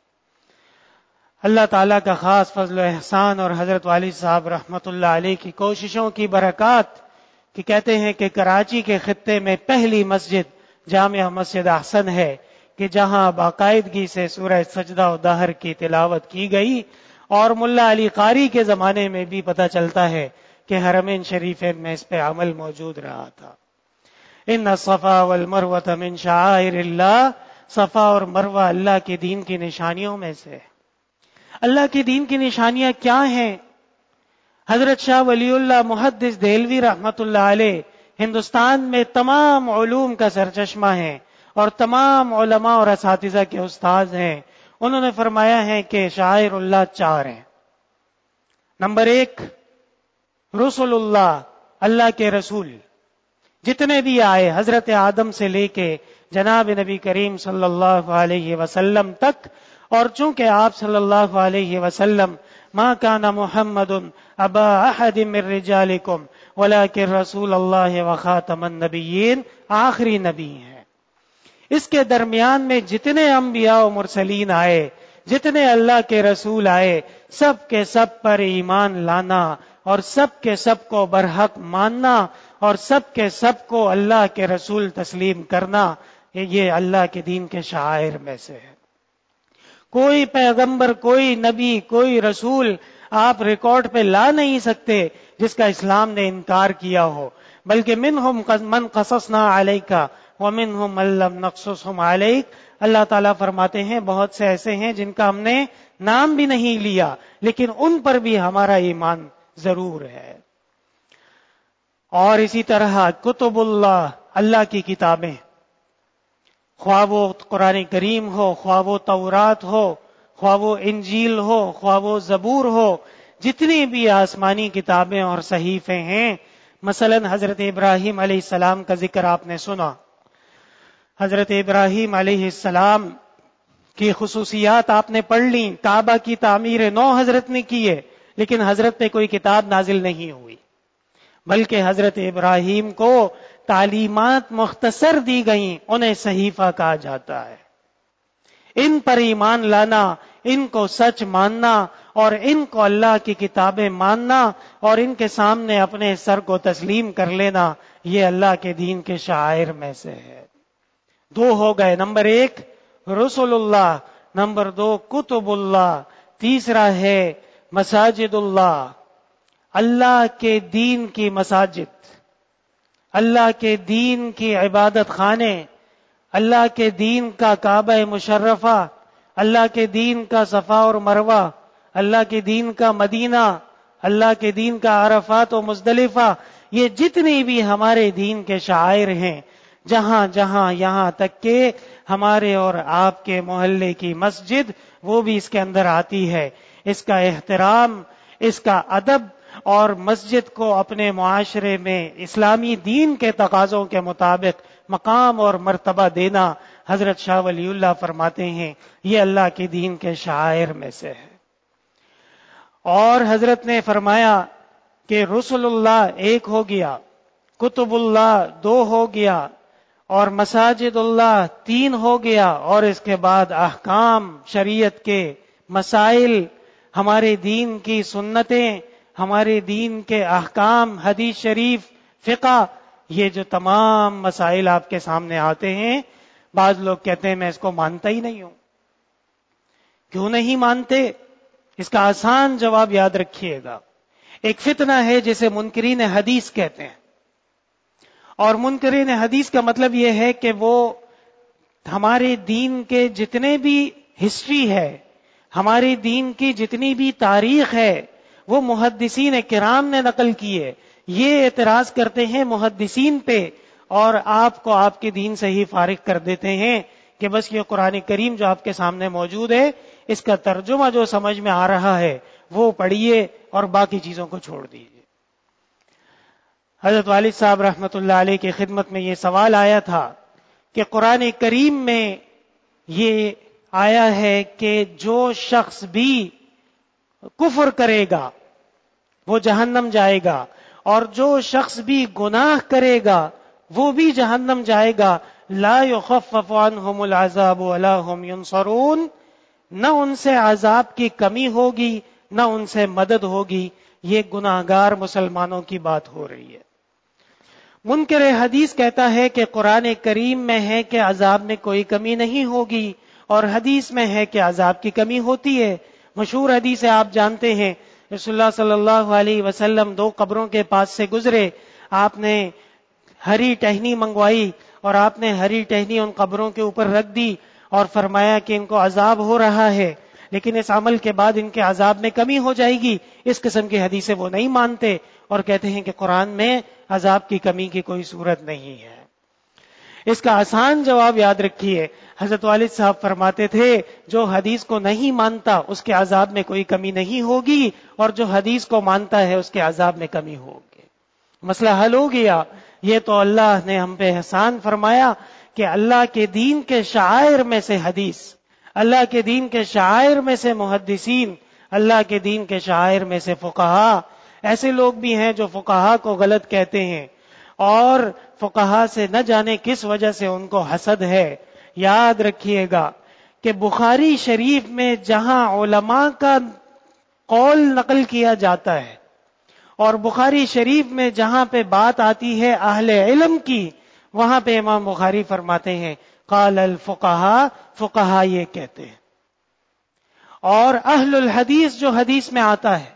Speaker 1: اللہ تعالیٰ کا خاص فضل و احسان اور حضرت والد صاحب رحمت اللہ علیہ کی کوششوں کی برکات کہ کہتے ہیں کہ کراچی کے خطے میں پہلی مسجد جامع مسجد احسن ہے کہ جہاں باقاعدگی سے سورہ سجدہ و دہر کی تلاوت کی گئی. اور ملا علی قاری کے زمانے میں بھی پتہ چلتا ہے کہ حرمین شریفین میں اس پہ عمل موجود رہا تھا. ان الصفا والمروہ من شعائر اللہ، صفا اور مروہ اللہ کے دین کی نشانیوں میں سے. اللہ کی دین کی نشانیاں کیا ہیں؟ حضرت شاہ ولی اللہ محدث دہلوی رحمت اللہ علیہ ہندوستان میں تمام علوم کا سرچشمہ ہیں اور تمام علماء اور اساتذہ کے استاد ہیں. انہوں نے فرمایا ہے کہ شعائر اللہ چار ہیں. نمبر ایک، رسول اللہ، اللہ کے رسول جتنے بھی آئے حضرت آدم سے لے کے جناب نبی کریم صلی اللہ علیہ وسلم تک. اور چونکہ آپ صلی اللہ علیہ وسلم ما کان محمد ابا احد من رجالکم ولکن رسول اللہ وخاتم النبیین، آخری نبی ہیں. اس کے درمیان میں جتنے انبیاء و مرسلین آئے، جتنے اللہ کے رسول آئے، سب کے سب پر ایمان لانا اور سب کے سب کو برحق ماننا اور سب کے سب کو اللہ کے رسول تسلیم کرنا، یہ اللہ کے دین کے شعائر میں سے ہے. کوئی پیغمبر، کوئی نبی، کوئی رسول آپ ریکارڈ پہ لا نہیں سکتے جس کا اسلام نے انکار کیا ہو، بلکہ منہم من قصصنا علیک ومنہم من لم نقصصہم علیک. اللہ تعالیٰ فرماتے ہیں بہت سے ایسے ہیں جن کا ہم نے نام بھی نہیں لیا لیکن ان پر بھی ہمارا ایمان ضرور ہے. اور اسی طرح کتب اللہ، اللہ کی کتابیں، خواہ وہ قرآن کریم ہو، خواہ وہ تورات ہو، خواہ وہ انجیل ہو، خواہ وہ زبور ہو، جتنی بھی آسمانی کتابیں اور صحیفے ہیں. مثلا حضرت ابراہیم علیہ السلام کا ذکر آپ نے سنا. حضرت ابراہیم علیہ السلام کی خصوصیات آپ نے پڑھ لی. کعبہ کی تعمیر نو حضرت نے کی ہے لیکن حضرت پہ کوئی کتاب نازل نہیں ہوئی، بلکہ حضرت ابراہیم کو تعلیمات مختصر دی گئیں، انہیں صحیفہ کہا جاتا ہے. ان پر ایمان لانا، ان کو سچ ماننا اور ان کو اللہ کی کتابیں ماننا اور ان کے سامنے اپنے سر کو تسلیم کر لینا، یہ اللہ کے دین کے شعائر میں سے ہے. دو ہو گئے، نمبر ایک رسول اللہ، نمبر دو کتب اللہ، تیسرا ہے مساجد اللہ، اللہ کے دین کی مساجد، اللہ کے دین کی عبادت خانے، اللہ کے دین کا کعبہ مشرفہ، اللہ کے دین کا صفا اور مروہ، اللہ کے دین کا مدینہ، اللہ کے دین کا عرفات و مزدلفہ. یہ جتنی بھی ہمارے دین کے شعائر ہیں، جہاں جہاں یہاں تک کہ ہمارے اور آپ کے محلے کی مسجد وہ بھی اس کے اندر آتی ہے. اس کا احترام، اس کا ادب اور مسجد کو اپنے معاشرے میں اسلامی دین کے تقاضوں کے مطابق مقام اور مرتبہ دینا، حضرت شاہ ولی اللہ فرماتے ہیں یہ اللہ کے دین کے شعائر میں سے ہے۔ اور حضرت نے فرمایا کہ رسول اللہ ایک ہو گیا، کتب اللہ دو ہو گیا، اور مساجد اللہ تین ہو گیا، اور اس کے بعد احکام شریعت کے مسائل، ہمارے دین کی سنتیں، ہمارے دین کے احکام، حدیث شریف، فقہ، یہ جو تمام مسائل آپ کے سامنے آتے ہیں، بعض لوگ کہتے ہیں میں اس کو مانتا ہی نہیں ہوں۔ کیوں نہیں مانتے؟ اس کا آسان جواب یاد رکھیے گا۔ ایک فتنہ ہے جسے منکرین حدیث کہتے ہیں، اور منکرین حدیث کا مطلب یہ ہے کہ وہ ہمارے دین کے جتنے بھی ہسٹری ہے، ہمارے دین کی جتنی بھی تاریخ ہے، وہ محدثین کرام نے نقل کی ہے۔ یہ اعتراض کرتے ہیں محدثین پہ، اور آپ کو آپ کے دین سے ہی فارغ کر دیتے ہیں کہ بس یہ قرآن کریم جو آپ کے سامنے موجود ہے، اس کا ترجمہ جو سمجھ میں آ رہا ہے وہ پڑھیے اور باقی چیزوں کو چھوڑ دیجیے۔ حضرت والد صاحب رحمت اللہ علیہ کی خدمت میں یہ سوال آیا تھا کہ قرآن کریم میں یہ آیا ہے کہ جو شخص بھی کفر کرے گا وہ جہنم جائے گا، اور جو شخص بھی گناہ کرے گا وہ بھی جہنم جائے گا، لا یخفف عنہم العذاب ولا هم ینصرون، نہ ان سے عذاب کی کمی ہوگی نہ ان سے مدد ہوگی۔ یہ گناہگار مسلمانوں کی بات ہو رہی ہے۔ منکر حدیث کہتا ہے کہ قرآن کریم میں ہے کہ عذاب میں کوئی کمی نہیں ہوگی، اور حدیث میں ہے کہ عذاب کی کمی ہوتی ہے۔ مشہور حدیث ہے، آپ جانتے ہیں، رسول اللہ صلی اللہ علیہ وسلم دو قبروں کے پاس سے گزرے، آپ نے ہری ٹہنی منگوائی اور آپ نے ہری ٹہنی ان قبروں کے اوپر رکھ دی اور فرمایا کہ ان کو عذاب ہو رہا ہے، لیکن اس عمل کے بعد ان کے عذاب میں کمی ہو جائے گی۔ اس قسم کی حدیثیں وہ نہیں مانتے اور کہتے ہیں کہ قرآن میں عذاب کی کمی کی کوئی صورت نہیں ہے۔ اس کا آسان جواب یاد رکھیے، حضرت والد صاحب فرماتے تھے جو حدیث کو نہیں مانتا اس کے عذاب میں کوئی کمی نہیں ہوگی، اور جو حدیث کو مانتا ہے اس کے عذاب میں کمی ہوگی۔ مسئلہ حل ہو گیا۔ یہ تو اللہ نے ہم پہ احسان فرمایا کہ اللہ کے دین کے شعائر میں سے حدیث، اللہ کے دین کے شعائر میں سے محدثین، اللہ کے دین کے شعائر میں سے فقہا۔ ایسے لوگ بھی ہیں جو فقہا کو غلط کہتے ہیں، اور فقہا سے نہ جانے کس وجہ سے ان کو حسد ہے۔ یاد رکھیے گا کہ بخاری شریف میں جہاں علماء کا قول نقل کیا جاتا ہے، اور بخاری شریف میں جہاں پہ بات آتی ہے اہل علم کی، وہاں پہ امام بخاری فرماتے ہیں قال الفقہا، فقہا یہ کہتے ہیں۔ اور اہل الحدیث جو حدیث میں آتا ہے،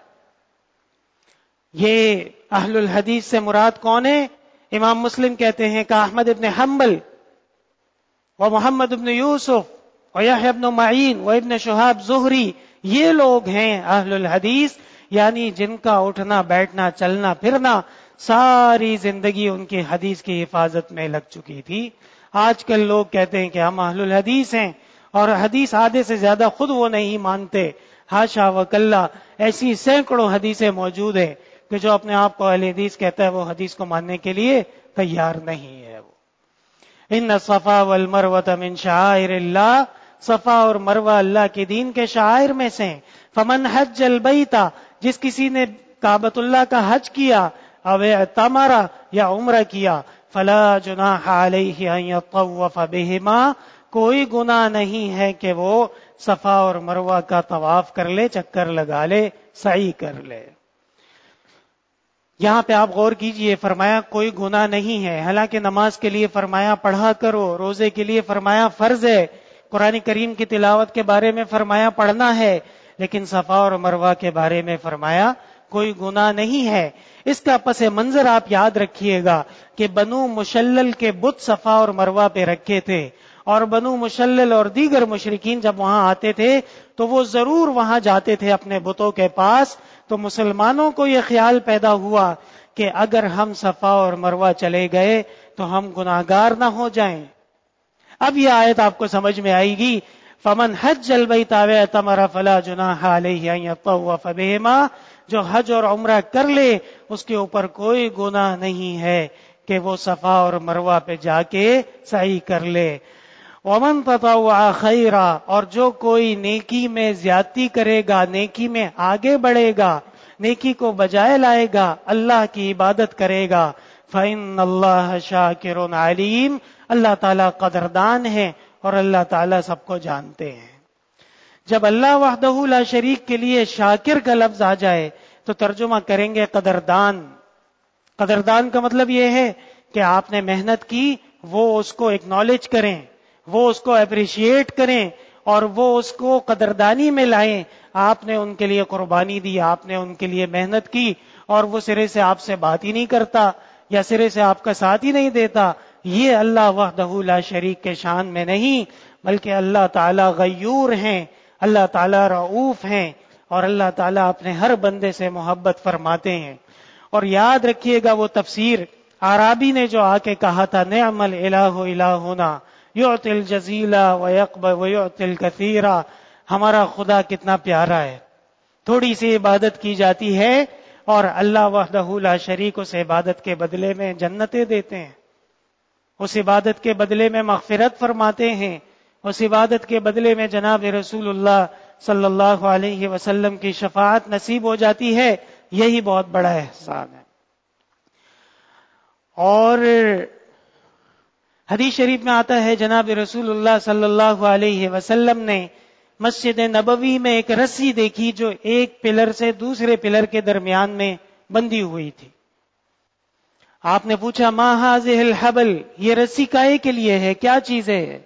Speaker 1: یہ اہل الحدیث سے مراد کون ہے؟ امام مسلم کہتے ہیں کہ احمد ابن حنبل و محمد ابن یوسف و یحییٰ ابن معین و ابن شہاب زہری، یہ لوگ ہیں اہل الحدیث، یعنی جن کا اٹھنا بیٹھنا چلنا پھرنا ساری زندگی ان کی حدیث کی حفاظت میں لگ چکی تھی۔ آج کل لوگ کہتے ہیں کہ ہم اہل الحدیث ہیں، اور حدیث آدھے سے زیادہ خود وہ نہیں مانتے۔ حاشا وکلا، ایسی سینکڑوں حدیثیں موجود ہیں کہ جو اپنے آپ کو اہل حدیث کہتا ہے وہ حدیث کو ماننے کے لیے تیار نہیں ہے۔ وہ ان الصفا والمروۃ من شعائر اللہ، صفا اور مروہ اللہ کے دین کے شعائر میں سے ہیں۔ فمن حج البیت، جس کسی نے کعبۃ اللہ کا حج کیا، او اعتمر یا عمرہ کیا، فلا جناح علیہ ان یطوف بہما، کوئی گناہ نہیں ہے کہ وہ صفا اور مروہ کا طواف کر لے، چکر لگا لے، سعی کر لے۔ یہاں پہ آپ غور کیجئے، فرمایا کوئی گناہ نہیں ہے، حالانکہ نماز کے لیے فرمایا پڑھا کرو، روزے کے لیے فرمایا فرض ہے، قرآن کریم کی تلاوت کے بارے میں فرمایا پڑھنا ہے، لیکن صفا اور مروہ کے بارے میں فرمایا کوئی گناہ نہیں ہے۔ اس کا پس منظر آپ یاد رکھیے گا کہ بنو مشلل کے بت صفا اور مروہ پہ رکھے تھے، اور بنو مشلل اور دیگر مشرکین جب وہاں آتے تھے تو وہ ضرور وہاں جاتے تھے اپنے بتوں کے پاس۔ تو مسلمانوں کو یہ خیال پیدا ہوا کہ اگر ہم صفا اور مروہ چلے گئے تو ہم گناہگار نہ ہو جائیں۔ اب یہ آیت آپ کو سمجھ میں آئے گی، فمن حج البیت او اعتمر فلا جناح علیہ ان یطوف بہما، جو حج اور عمرہ کر لے اس کے اوپر کوئی گناہ نہیں ہے کہ وہ صفا اور مروہ پہ جا کے سعی کر لے۔ ومن تطوع خیرا، اور جو کوئی نیکی میں زیادتی کرے گا، نیکی میں آگے بڑھے گا، نیکی کو بجائے لائے گا، اللہ کی عبادت کرے گا، فإن اللہ شاکر علیم، اللہ تعالیٰ قدردان ہے اور اللہ تعالیٰ سب کو جانتے ہیں۔ جب اللہ وحدہ لا شریک کے لیے شاکر کا لفظ آ جائے تو ترجمہ کریں گے قدردان۔ قدردان کا مطلب یہ ہے کہ آپ نے محنت کی، وہ اس کو ایکنالج کریں، وہ اس کو اپریشیٹ کریں اور وہ اس کو قدردانی میں لائیں۔ آپ نے ان کے لیے قربانی دی، آپ نے ان کے لیے محنت کی اور وہ سرے سے آپ سے بات ہی نہیں کرتا یا سرے سے آپ کا ساتھ ہی نہیں دیتا، یہ اللہ وحدہ لا شریک کے شان میں نہیں، بلکہ اللہ تعالیٰ غیور ہیں، اللہ تعالیٰ رؤوف ہیں اور اللہ تعالیٰ اپنے ہر بندے سے محبت فرماتے ہیں۔ اور یاد رکھیے گا وہ تفسیر عرابی نے جو آ کے کہا تھا، نعم الالہ الہنا یعطی الجزیل ویقبض ویعطی الکثیر، ہمارا خدا کتنا پیارا ہے، تھوڑی سی عبادت کی جاتی ہے اور اللہ وحدہ لا شریک اس عبادت کے بدلے میں جنتیں دیتے ہیں، اس عبادت کے بدلے میں مغفرت فرماتے ہیں، اس عبادت کے بدلے میں جناب رسول اللہ صلی اللہ علیہ وسلم کی شفاعت نصیب ہو جاتی ہے۔ یہی بہت بڑا احسان ہے۔ اور حدیث شریف میں آتا ہے جناب رسول اللہ صلی اللہ علیہ وسلم نے مسجد نبوی میں ایک رسی دیکھی جو ایک پلر سے دوسرے پلر کے درمیان میں بندھی ہوئی تھی۔ آپ نے پوچھا ما ھذہ الحبل، یہ رسی کائے کے لیے ہے، کیا چیز ہے؟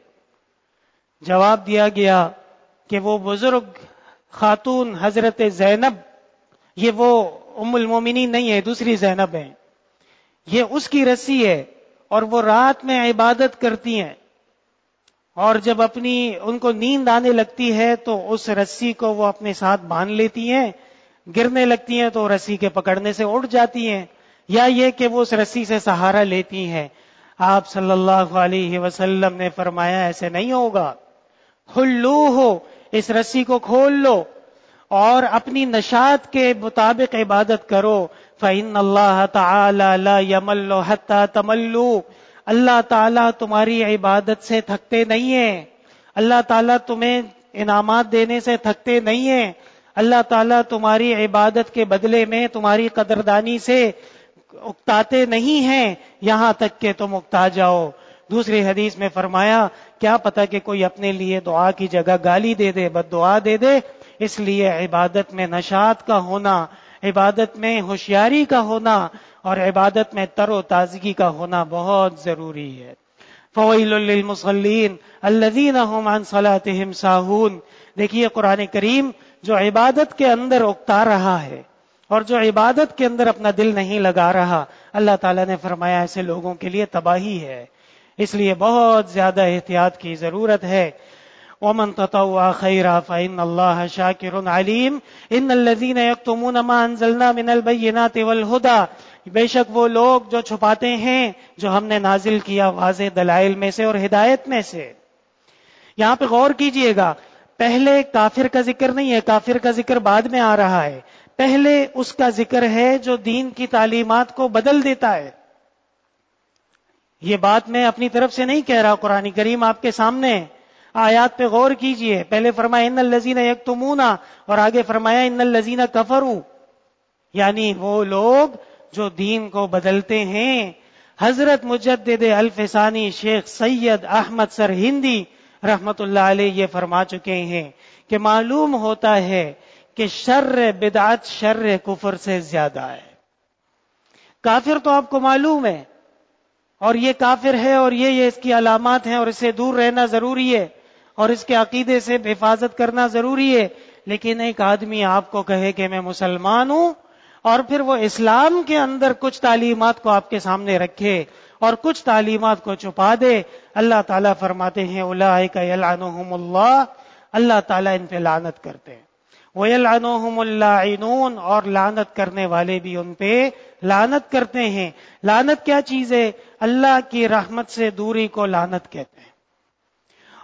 Speaker 1: جواب دیا گیا کہ وہ بزرگ خاتون حضرت زینب، یہ وہ ام المومنین نہیں ہے، دوسری زینب ہے، یہ اس کی رسی ہے اور وہ رات میں عبادت کرتی ہیں اور جب اپنی ان کو نیند آنے لگتی ہے تو اس رسی کو وہ اپنے ساتھ باندھ لیتی ہیں، گرنے لگتی ہیں تو رسی کے پکڑنے سے اٹھ جاتی ہیں، یا یہ کہ وہ اس رسی سے سہارا لیتی ہیں۔ آپ صلی اللہ علیہ وسلم نے فرمایا ایسے نہیں ہوگا، خلوہ، اس رسی کو کھول لو اور اپنی نشاط کے مطابق عبادت کرو، فإن اللہ تعالی لا یمل حتی تملوا، اللہ تعالیٰ تمہاری عبادت سے تھکتے نہیں ہیں، اللہ تعالیٰ تمہیں انعامات دینے سے تھکتے نہیں ہیں، اللہ تعالیٰ تمہاری عبادت کے بدلے میں تمہاری قدردانی سے اکتاتے نہیں ہیں یہاں تک کہ تم اکتا جاؤ۔ دوسری حدیث میں فرمایا کیا پتہ کہ کوئی اپنے لیے دعا کی جگہ گالی دے دے، بد دعا دے دے، اس لیے عبادت میں نشاط کا ہونا، عبادت میں ہوشیاری کا ہونا اور عبادت میں تر و تازگی کا ہونا بہت ضروری ہے۔ فویل للمصلین الذین هم عن صلاتهم ساہون، دیکھیے قرآن کریم جو عبادت کے اندر اکتا رہا ہے اور جو عبادت کے اندر اپنا دل نہیں لگا رہا، اللہ تعالیٰ نے فرمایا ایسے لوگوں کے لیے تباہی ہے، اس لیے بہت زیادہ احتیاط کی ضرورت ہے۔ ومن تطوع خیرا فإن اللہ شاکر علیم، ان الذین یکتمون ما انزلنا من البینات والہدی، بے شک وہ لوگ جو چھپاتے ہیں جو ہم نے نازل کیا واضح دلائل میں سے اور ہدایت میں سے۔ یہاں پہ غور کیجئے گا، پہلے کافر کا ذکر نہیں ہے، کافر کا ذکر بعد میں آ رہا ہے، پہلے اس کا ذکر ہے جو دین کی تعلیمات کو بدل دیتا ہے۔ یہ بات میں اپنی طرف سے نہیں کہہ رہا، قرآن کریم آپ کے سامنے، آیات پہ غور کیجئے، پہلے فرمایا ان الذین یکتمون اور آگے فرمایا ان الذین کفروا، یعنی وہ لوگ جو دین کو بدلتے ہیں۔ حضرت مجدد الفسانی شیخ سید احمد سرہندی رحمت اللہ علیہ یہ فرما چکے ہیں کہ معلوم ہوتا ہے کہ شر بدعت شر کفر سے زیادہ ہے۔ کافر تو آپ کو معلوم ہے اور یہ کافر ہے اور یہ یہ اس کی علامات ہیں اور اس سے دور رہنا ضروری ہے اور اس کے عقیدے سے حفاظت کرنا ضروری ہے، لیکن ایک آدمی آپ کو کہے کہ میں مسلمان ہوں اور پھر وہ اسلام کے اندر کچھ تعلیمات کو آپ کے سامنے رکھے اور کچھ تعلیمات کو چھپا دے، اللہ تعالیٰ فرماتے ہیں اولئک یلعنہم اللہ، اللہ تعالیٰ ان پہ لعنت کرتے ہیں، وَيَلْعَنُهُمُ اللَّاعِنُونَ اور لعنت کرنے والے بھی ان پہ لعنت کرتے ہیں۔ لعنت کیا چیز ہے؟ اللہ کی رحمت سے دوری کو لعنت کہتے ہیں۔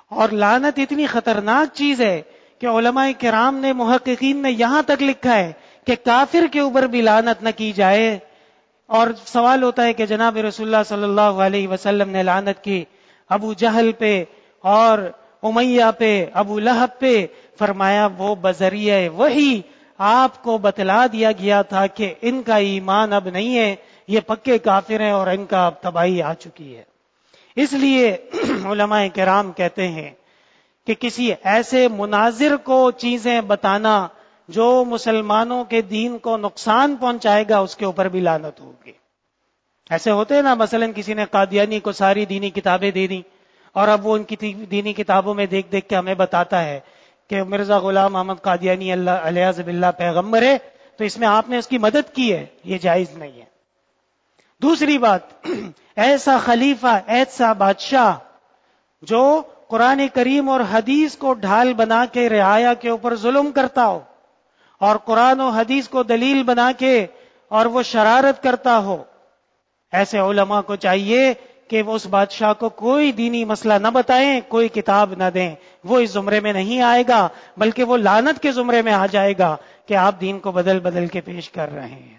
Speaker 1: اور لعنت اتنی خطرناک چیز ہے کہ علماء کرام نے، محققین نے یہاں تک لکھا ہے کہ کافر کے اوپر بھی لعنت نہ کی جائے. اور سوال ہوتا ہے کہ جناب رسول اللہ صلی اللہ علیہ وسلم نے لعنت کی ابو جہل پہ اور امیہ پہ، ابو لہب پہ. فرمایا وہ بذریعہ وحی آپ کو بتلا دیا گیا تھا کہ ان کا ایمان اب نہیں ہے، یہ پکے کافر ہیں اور ان کا اب تباہی آ چکی ہے. اس لیے علماء کرام کہتے ہیں کہ کسی ایسے مناظر کو چیزیں بتانا جو مسلمانوں کے دین کو نقصان پہنچائے گا، اس کے اوپر بھی لعنت ہوگی. ایسے ہوتے ہیں نا، مثلا کسی نے قادیانی کو ساری دینی کتابیں دے دی اور اب وہ ان کی دینی کتابوں میں دیکھ دیکھ کے ہمیں بتاتا ہے کہ مرزا غلام احمد قادیانی اللہ علیہ باللہ پیغمبر ہے، تو اس میں آپ نے اس کی مدد کی ہے، یہ جائز نہیں ہے. دوسری بات، ایسا خلیفہ، ایسا بادشاہ جو قرآن کریم اور حدیث کو ڈھال بنا کے رعایا کے اوپر ظلم کرتا ہو اور قرآن و حدیث کو دلیل بنا کے اور وہ شرارت کرتا ہو، ایسے علماء کو چاہیے کہ وہ اس بادشاہ کو کوئی دینی مسئلہ نہ بتائیں، کوئی کتاب نہ دیں. وہ اس زمرے میں نہیں آئے گا، بلکہ وہ لعنت کے زمرے میں آ جائے گا کہ آپ دین کو بدل بدل کے پیش کر رہے ہیں.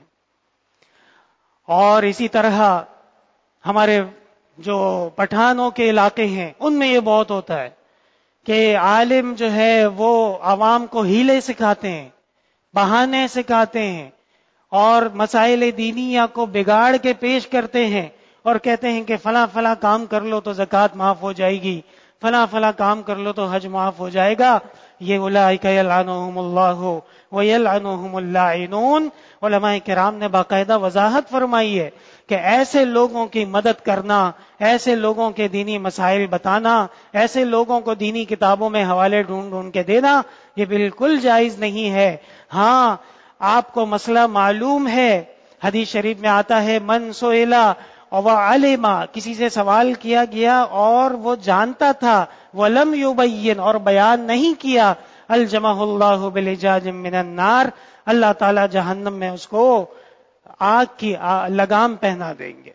Speaker 1: اور اسی طرح ہمارے جو پٹھانوں کے علاقے ہیں ان میں یہ بہت ہوتا ہے کہ عالم جو ہے وہ عوام کو ہیلے سکھاتے ہیں، بہانے سکھاتے ہیں اور مسائل دینیہ کو بگاڑ کے پیش کرتے ہیں اور کہتے ہیں کہ فلاں فلاں کام کر لو تو زکوٰۃ معاف ہو جائے گی، فلاں فلاں کام کر لو تو حج معاف ہو جائے گا. یہ اولئک یلعنہم اللہ ویلعنہم اللاعنون. علماء کرام نے باقاعدہ وضاحت فرمائی ہے کہ ایسے لوگوں کی مدد کرنا، ایسے لوگوں کے دینی مسائل بتانا، ایسے لوگوں کو دینی کتابوں میں حوالے ڈھونڈ ڈھونڈ کے دینا، یہ بالکل جائز نہیں ہے. ہاں آپ کو مسئلہ معلوم ہے، حدیث شریف میں آتا ہے من سئلا وعلم، کسی سے سوال کیا گیا اور وہ جانتا تھا، ولم یبین، اور بیان نہیں کیا، الجمہ اللہ بلجاج من النار، اللہ تعالی جہنم میں اس کو آگ کی لگام پہنا دیں گے.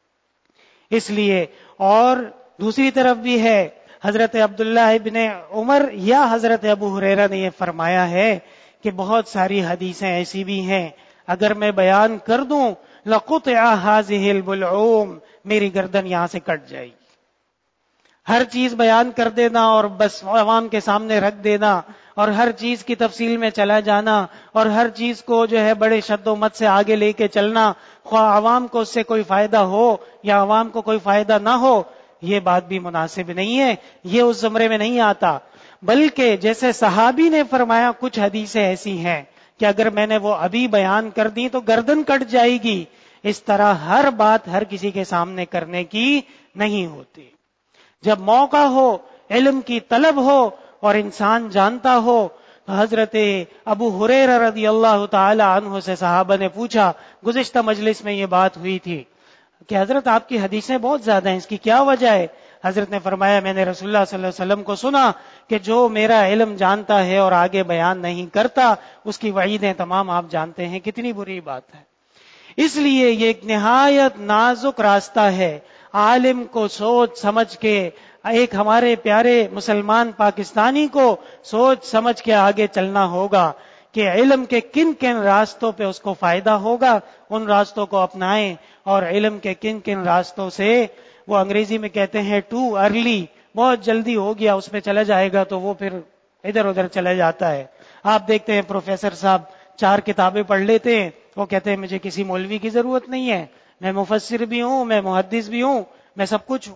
Speaker 1: اس لیے اور دوسری طرف بھی ہے، حضرت عبداللہ ابن عمر یا حضرت ابو ہریرہ نے یہ فرمایا ہے کہ بہت ساری حدیثیں ایسی بھی ہیں اگر میں بیان کر دوں لَقُطِعَ هَذِهِ الْبُلْعُومِ، میری گردن یہاں سے کٹ جائے گی. ہر چیز بیان کر دینا اور بس عوام کے سامنے رکھ دینا اور ہر چیز کی تفصیل میں چلا جانا اور ہر چیز کو جو ہے بڑے شد و مت سے آگے لے کے چلنا، خواہ عوام کو اس سے کوئی فائدہ ہو یا عوام کو کوئی فائدہ نہ ہو، یہ بات بھی مناسب نہیں ہے، یہ اس زمرے میں نہیں آتا. بلکہ جیسے صحابی نے فرمایا کچھ حدیثیں ایسی ہیں کہ اگر میں نے وہ ابھی بیان کر دی تو گردن کٹ جائے گی، اس طرح ہر بات ہر کسی کے سامنے کرنے کی نہیں ہوتی. جب موقع ہو، علم کی طلب ہو اور انسان جانتا ہو، تو حضرت ابو ہریرہ رضی اللہ تعالی عنہ سے صحابہ نے پوچھا، گزشتہ مجلس میں یہ بات ہوئی تھی کہ حضرت آپ کی حدیثیں بہت زیادہ ہیں، اس کی کیا وجہ ہے؟ حضرت نے فرمایا میں نے رسول اللہ صلی اللہ علیہ وسلم کو سنا کہ جو میرا علم جانتا ہے اور آگے بیان نہیں کرتا اس کی وعیدیں تمام آپ جانتے ہیں، کتنی بری بات ہے. اس لیے یہ ایک نہایت نازک راستہ ہے، عالم کو سوچ سمجھ کے، ایک ہمارے پیارے مسلمان پاکستانی کو سوچ سمجھ کے آگے چلنا ہوگا کہ علم کے کن کن راستوں پہ اس کو فائدہ ہوگا، ان راستوں کو اپنائیں، اور علم کے کن کن راستوں سے، وہ انگریزی میں کہتے ہیں ٹو ارلی، بہت جلدی ہو گیا اس پہ چلا جائے گا تو وہ پھر ادھر ادھر چلا جاتا ہے. آپ دیکھتے ہیں پروفیسر صاحب چار کتابیں پڑھ لیتے ہیں، وہ کہتے ہیں مجھے کسی مولوی کی ضرورت نہیں ہے، میں مفسر بھی ہوں، میں محدث بھی ہوں، میں سب کچھ ہوں.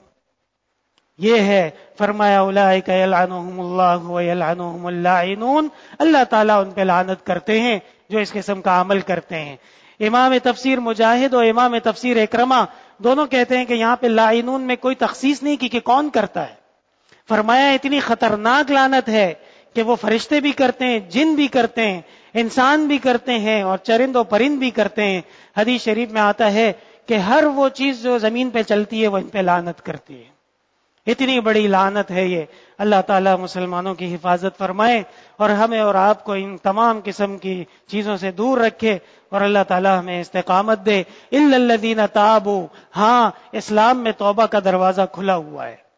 Speaker 1: یہ ہے فرمایا اولئک یلعنہم اللہ ویلعنہم اللاعنون، اللہ تعالیٰ ان پہ لعنت کرتے ہیں جو اس قسم کا عمل کرتے ہیں. امام تفسیر مجاہد اور امام تفسیر اکرمہ دونوں کہتے ہیں کہ یہاں پہ لاعنون میں کوئی تخصیص نہیں کی کہ کون کرتا ہے. فرمایا اتنی خطرناک لعنت ہے کہ وہ فرشتے بھی کرتے ہیں، جن بھی کرتے ہیں، انسان بھی کرتے ہیں اور چرند و پرند بھی کرتے ہیں. حدیث شریف میں آتا ہے کہ ہر وہ چیز جو زمین پہ چلتی ہے وہ ان پہ لعنت کرتی ہے. اتنی بڑی لعنت ہے یہ. اللہ تعالیٰ مسلمانوں کی حفاظت فرمائے اور ہمیں اور آپ کو ان تمام قسم کی چیزوں سے دور رکھے اور اللہ تعالیٰ ہمیں استقامت دے. الا الذین تابوا، ہاں اسلام میں توبہ کا دروازہ کھلا ہوا ہے،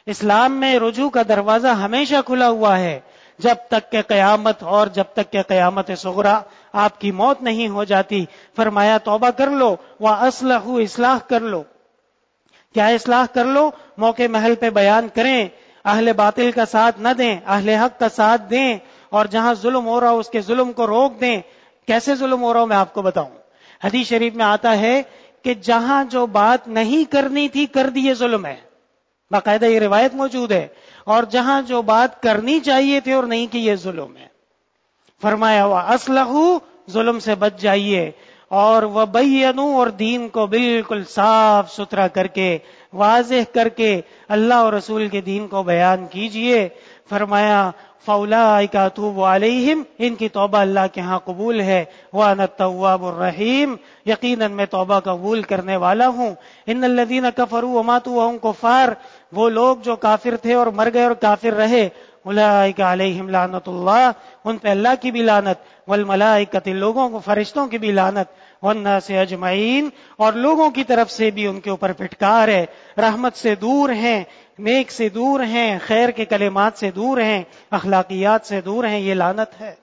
Speaker 1: اسلام میں رجوع کا دروازہ ہمیشہ کھلا ہوا ہے، جب تک کہ قیامت اور جب تک کہ قیامت صغریٰ آپ کی موت نہیں ہو جاتی۔ فرمایا توبہ کر لو، وَأَصْلَحُوا اصلاح کر لو۔ کیا اصلاح کر لو؟ موقع محل پہ بیان کریں، اہل باطل کا ساتھ نہ دیں، اہل حق کا ساتھ دیں، اور جہاں ظلم ہو رہا ہو اس کے ظلم کو روک دیں۔ کیسے ظلم ہو رہا ہو میں آپ کو بتاؤں۔ حدیث شریف میں آتا ہے کہ جہاں جو بات نہیں کرنی تھی کر دی، یہ ظلم ہے، باقاعدہ یہ روایت موجود ہے، اور جہاں جو بات کرنی چاہیے تھی اور نہیں کی، یہ ظلم ہے۔ فرمایا وَأَصْلَحُوا، ظلم سے بچ جائیے، اور وَبَيَّنُوا، اور دین کو بالکل صاف ستھرا کر کے واضح کر کے اللہ اور رسول کے دین کو بیان کیجئے۔ فرمایا فَأُولَٰئِکَ أَتُوبُ عَلَيْهِمْ، ان کی توبہ اللہ کے ہاں قبول ہے، وَأَنَا التَّوَّابُ الرَّحِيمُ، یقیناً میں توبہ قبول کرنے والا ہوں۔ إِنَّ الَّذِينَ كَفَرُوا وَمَاتُوا وَهُمْ كُفَّارٌ، وہ لوگ جو کافر تھے اور مر گئے اور کافر رہے، اولئک علیہم لعنت اللہ، ان پہ اللہ کی بھی لعنت، والملائکۃ، لوگوں کو فرشتوں کی بھی لعنت، والناس اجمعین، اور لوگوں کی طرف سے بھی ان کے اوپر پھٹکار ہے۔ رحمت سے دور ہیں، نیک سے دور ہیں، خیر کے کلمات سے دور ہیں، اخلاقیات سے دور ہیں، یہ لعنت ہے۔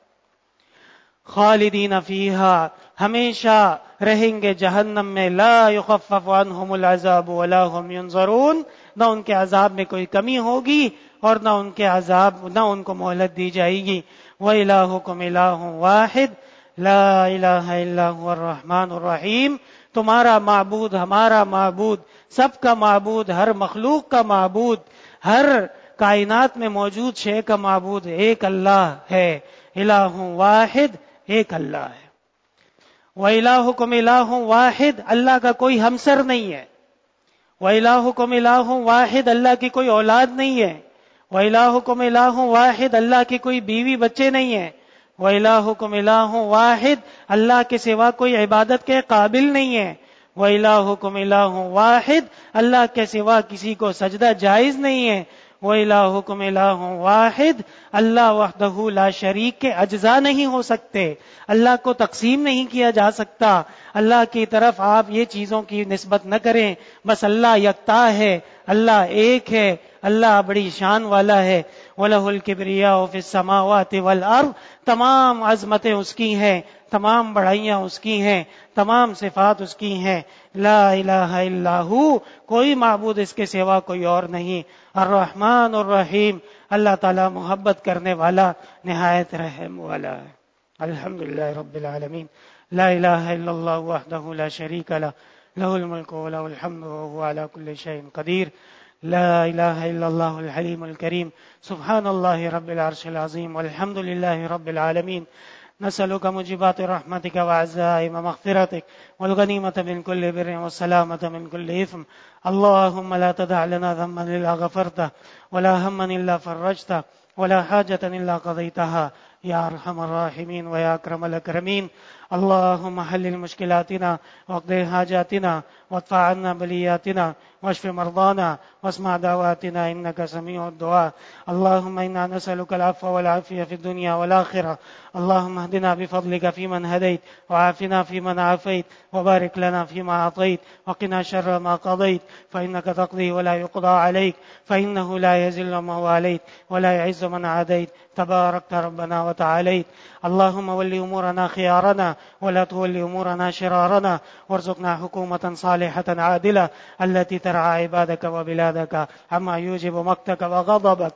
Speaker 1: خالدین فیہا، ہمیشہ رہیں گے جہنم میں، لا یخفف عنہم العذاب ولا هم ینظرون، نہ ان کے عذاب میں کوئی کمی ہوگی اور نہ ان کے عذاب نہ ان کو مہلت دی جائے گی۔ وَإِلَٰهُكُمْ إِلَٰهٌ وَاحِدٌ لَا إِلَٰهَ إِلَّا هُوَ الرَّحْمَٰنُ الرَّحِيمُ، تمہارا معبود، ہمارا معبود، سب کا معبود، ہر مخلوق کا معبود، ہر کائنات میں موجود شے کا معبود ایک اللہ ہے۔ الہ واحد، ایک اللہ ہے۔ وَإِلَٰهُكُمْ إِلَٰهٌ وَاحِدٌ، اللہ کا کوئی ہمسر نہیں ہے۔ وَإِلَٰهُكُمْ إِلَٰهٌ وَاحِدٌ، اللہ کی کوئی اولاد نہیں ہے۔ وَإِلَٰهُكُمْ إِلَٰهٌ وَاحِدٌ، اللہ کی کوئی بیوی بچے نہیں ہیں۔ وَإِلَٰهُكُمْ إِلَٰهٌ وَاحِدٌ، اللہ کے سوا کوئی عبادت کے قابل نہیں ہے۔ وَإِلَٰهُكُمْ إِلَٰهٌ وَاحِدٌ، اللہ کے سوا کسی کو سجدہ جائز نہیں ہے۔ وَإِلَٰهُكُمْ إِلَٰهٌ وَاحِدٌ، اللہ وحدہ لا شریک کے اجزاء نہیں ہو سکتے، اللہ کو تقسیم نہیں کیا جا سکتا، اللہ کی طرف آپ یہ چیزوں کی نسبت نہ کریں، بس اللہ یکتا ہے، اللہ ایک ہے، اللہ بڑی شان والا ہے۔ وَلَهُ الْكِبْرِيَاءُ فِي السَّمَاوَاتِ وَالْأَرْضِ، تمام عظمتیں اس کی ہیں، تمام بڑائیاں اس کی ہیں، تمام صفات اس کی ہیں۔ لا الہ الا ہو، کوئی معبود اس کے سوا کوئی اور نہیں۔ الرحمن الرحیم، اللہ تعالی محبت کرنے والا، نہایت رحم والا ہے۔ الحمدللہ رب العالمین، لا الہ الا اللہ وحدہ لا شریک لہ، لہ الملک ولہ الحمد وہو علی کل شیء قدیر۔ لا الہ الا اللہ الحلیم الکریم، سبحان اللہ رب العرش العظیم، والحمد للہ رب العالمین۔ نسألك موجبات رحمتك وعزائم مغفرتك والغنيمة من كل بر والسلامة من كل إثم، اللهم لا تدع لنا ذنبا إلا غفرته ولا هما إلا فرجته ولا حاجة إلا قضيتها يا أرحم الراحمين ويا أكرم الأكرمين۔ اللهم حلل مشكلاتنا واقض حاجاتنا وادفع عنا بلياتنا واشف مرضانا واسمع دعواتنا إنك سميع الدعاء۔ اللهم إنا نسألك العفو والعافية في الدنيا والآخرة، اللهم اهدنا بفضلك فيمن هديت وعافنا فيمن عافيت وبارك لنا فيما أعطيت وقنا شر ما قضيت، فإنك تقضي ولا يقضى عليك، فإنه لا يذل من واليت ولا يعز من عاديت، تباركت ربنا وتعاليت۔ اللهم ول أمورنا خيارنا ولا تول أمورنا شرارنا، وارزقنا حكومة صالحة عادلة التي ترعى عبادك وبلادك عما يوجب مقتك وغضبك۔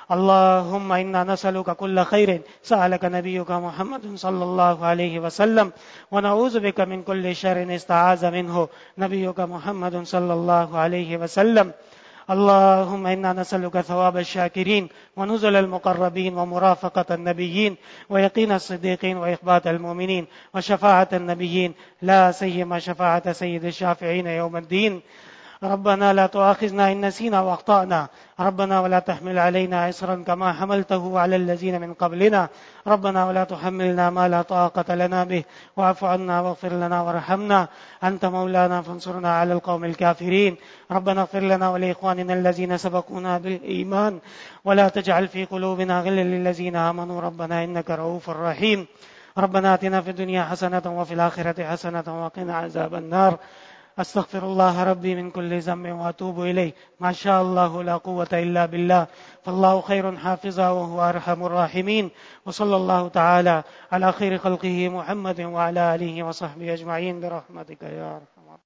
Speaker 1: اللهم إنا نسألك كل خير سألك نبيك محمد صلى الله عليه وسلم، ونعوذ بك من كل شر استعاذ منه نبيك محمد صلى الله عليه وسلم۔ اللهم إنا نسألك ثواب الشاكرين ونزل المقربين ومرافقة النبيين ويقين الصديقين وإخبات المؤمنين وشفاعة النبيين، لا سيما شفاعة سيد الشافعين يوم الدين۔ ربنا لا تؤاخذنا إن نسينا وأخطأنا، ربنا ولا تحمل علينا إصرا كما حملته على الذين من قبلنا، ربنا ولا تحملنا ما لا طاقة لنا به، واعف عنا واغفر لنا وارحمنا، أنت مولانا فانصرنا على القوم الكافرين۔ ربنا اغفر لنا ولإخواننا الذين سبقونا بالإيمان ولا تجعل في قلوبنا غلا للذين آمنوا ربنا إنك رؤوف رحيم۔ ربنا آتنا في الدنيا حسنة وفي الآخرة حسنة وقنا عذاب النار۔ अस्तगफिरुल्लाह रब्बी मिन कुल्लि ज़म्बिन व अतूबु इलैह मा शा अल्लाहु ला कुव्वता इल्ला बिल्लाह फल्लाहु खैरुन हाफ़िज़ा व हुवा अरहमुर राहिमीन व सल्लल्लाहु तआला अला खैरि ख़ल्क़िही मुहम्मदिन व अला आलिहि व सहबिहि अजमईन बिरहमतिका या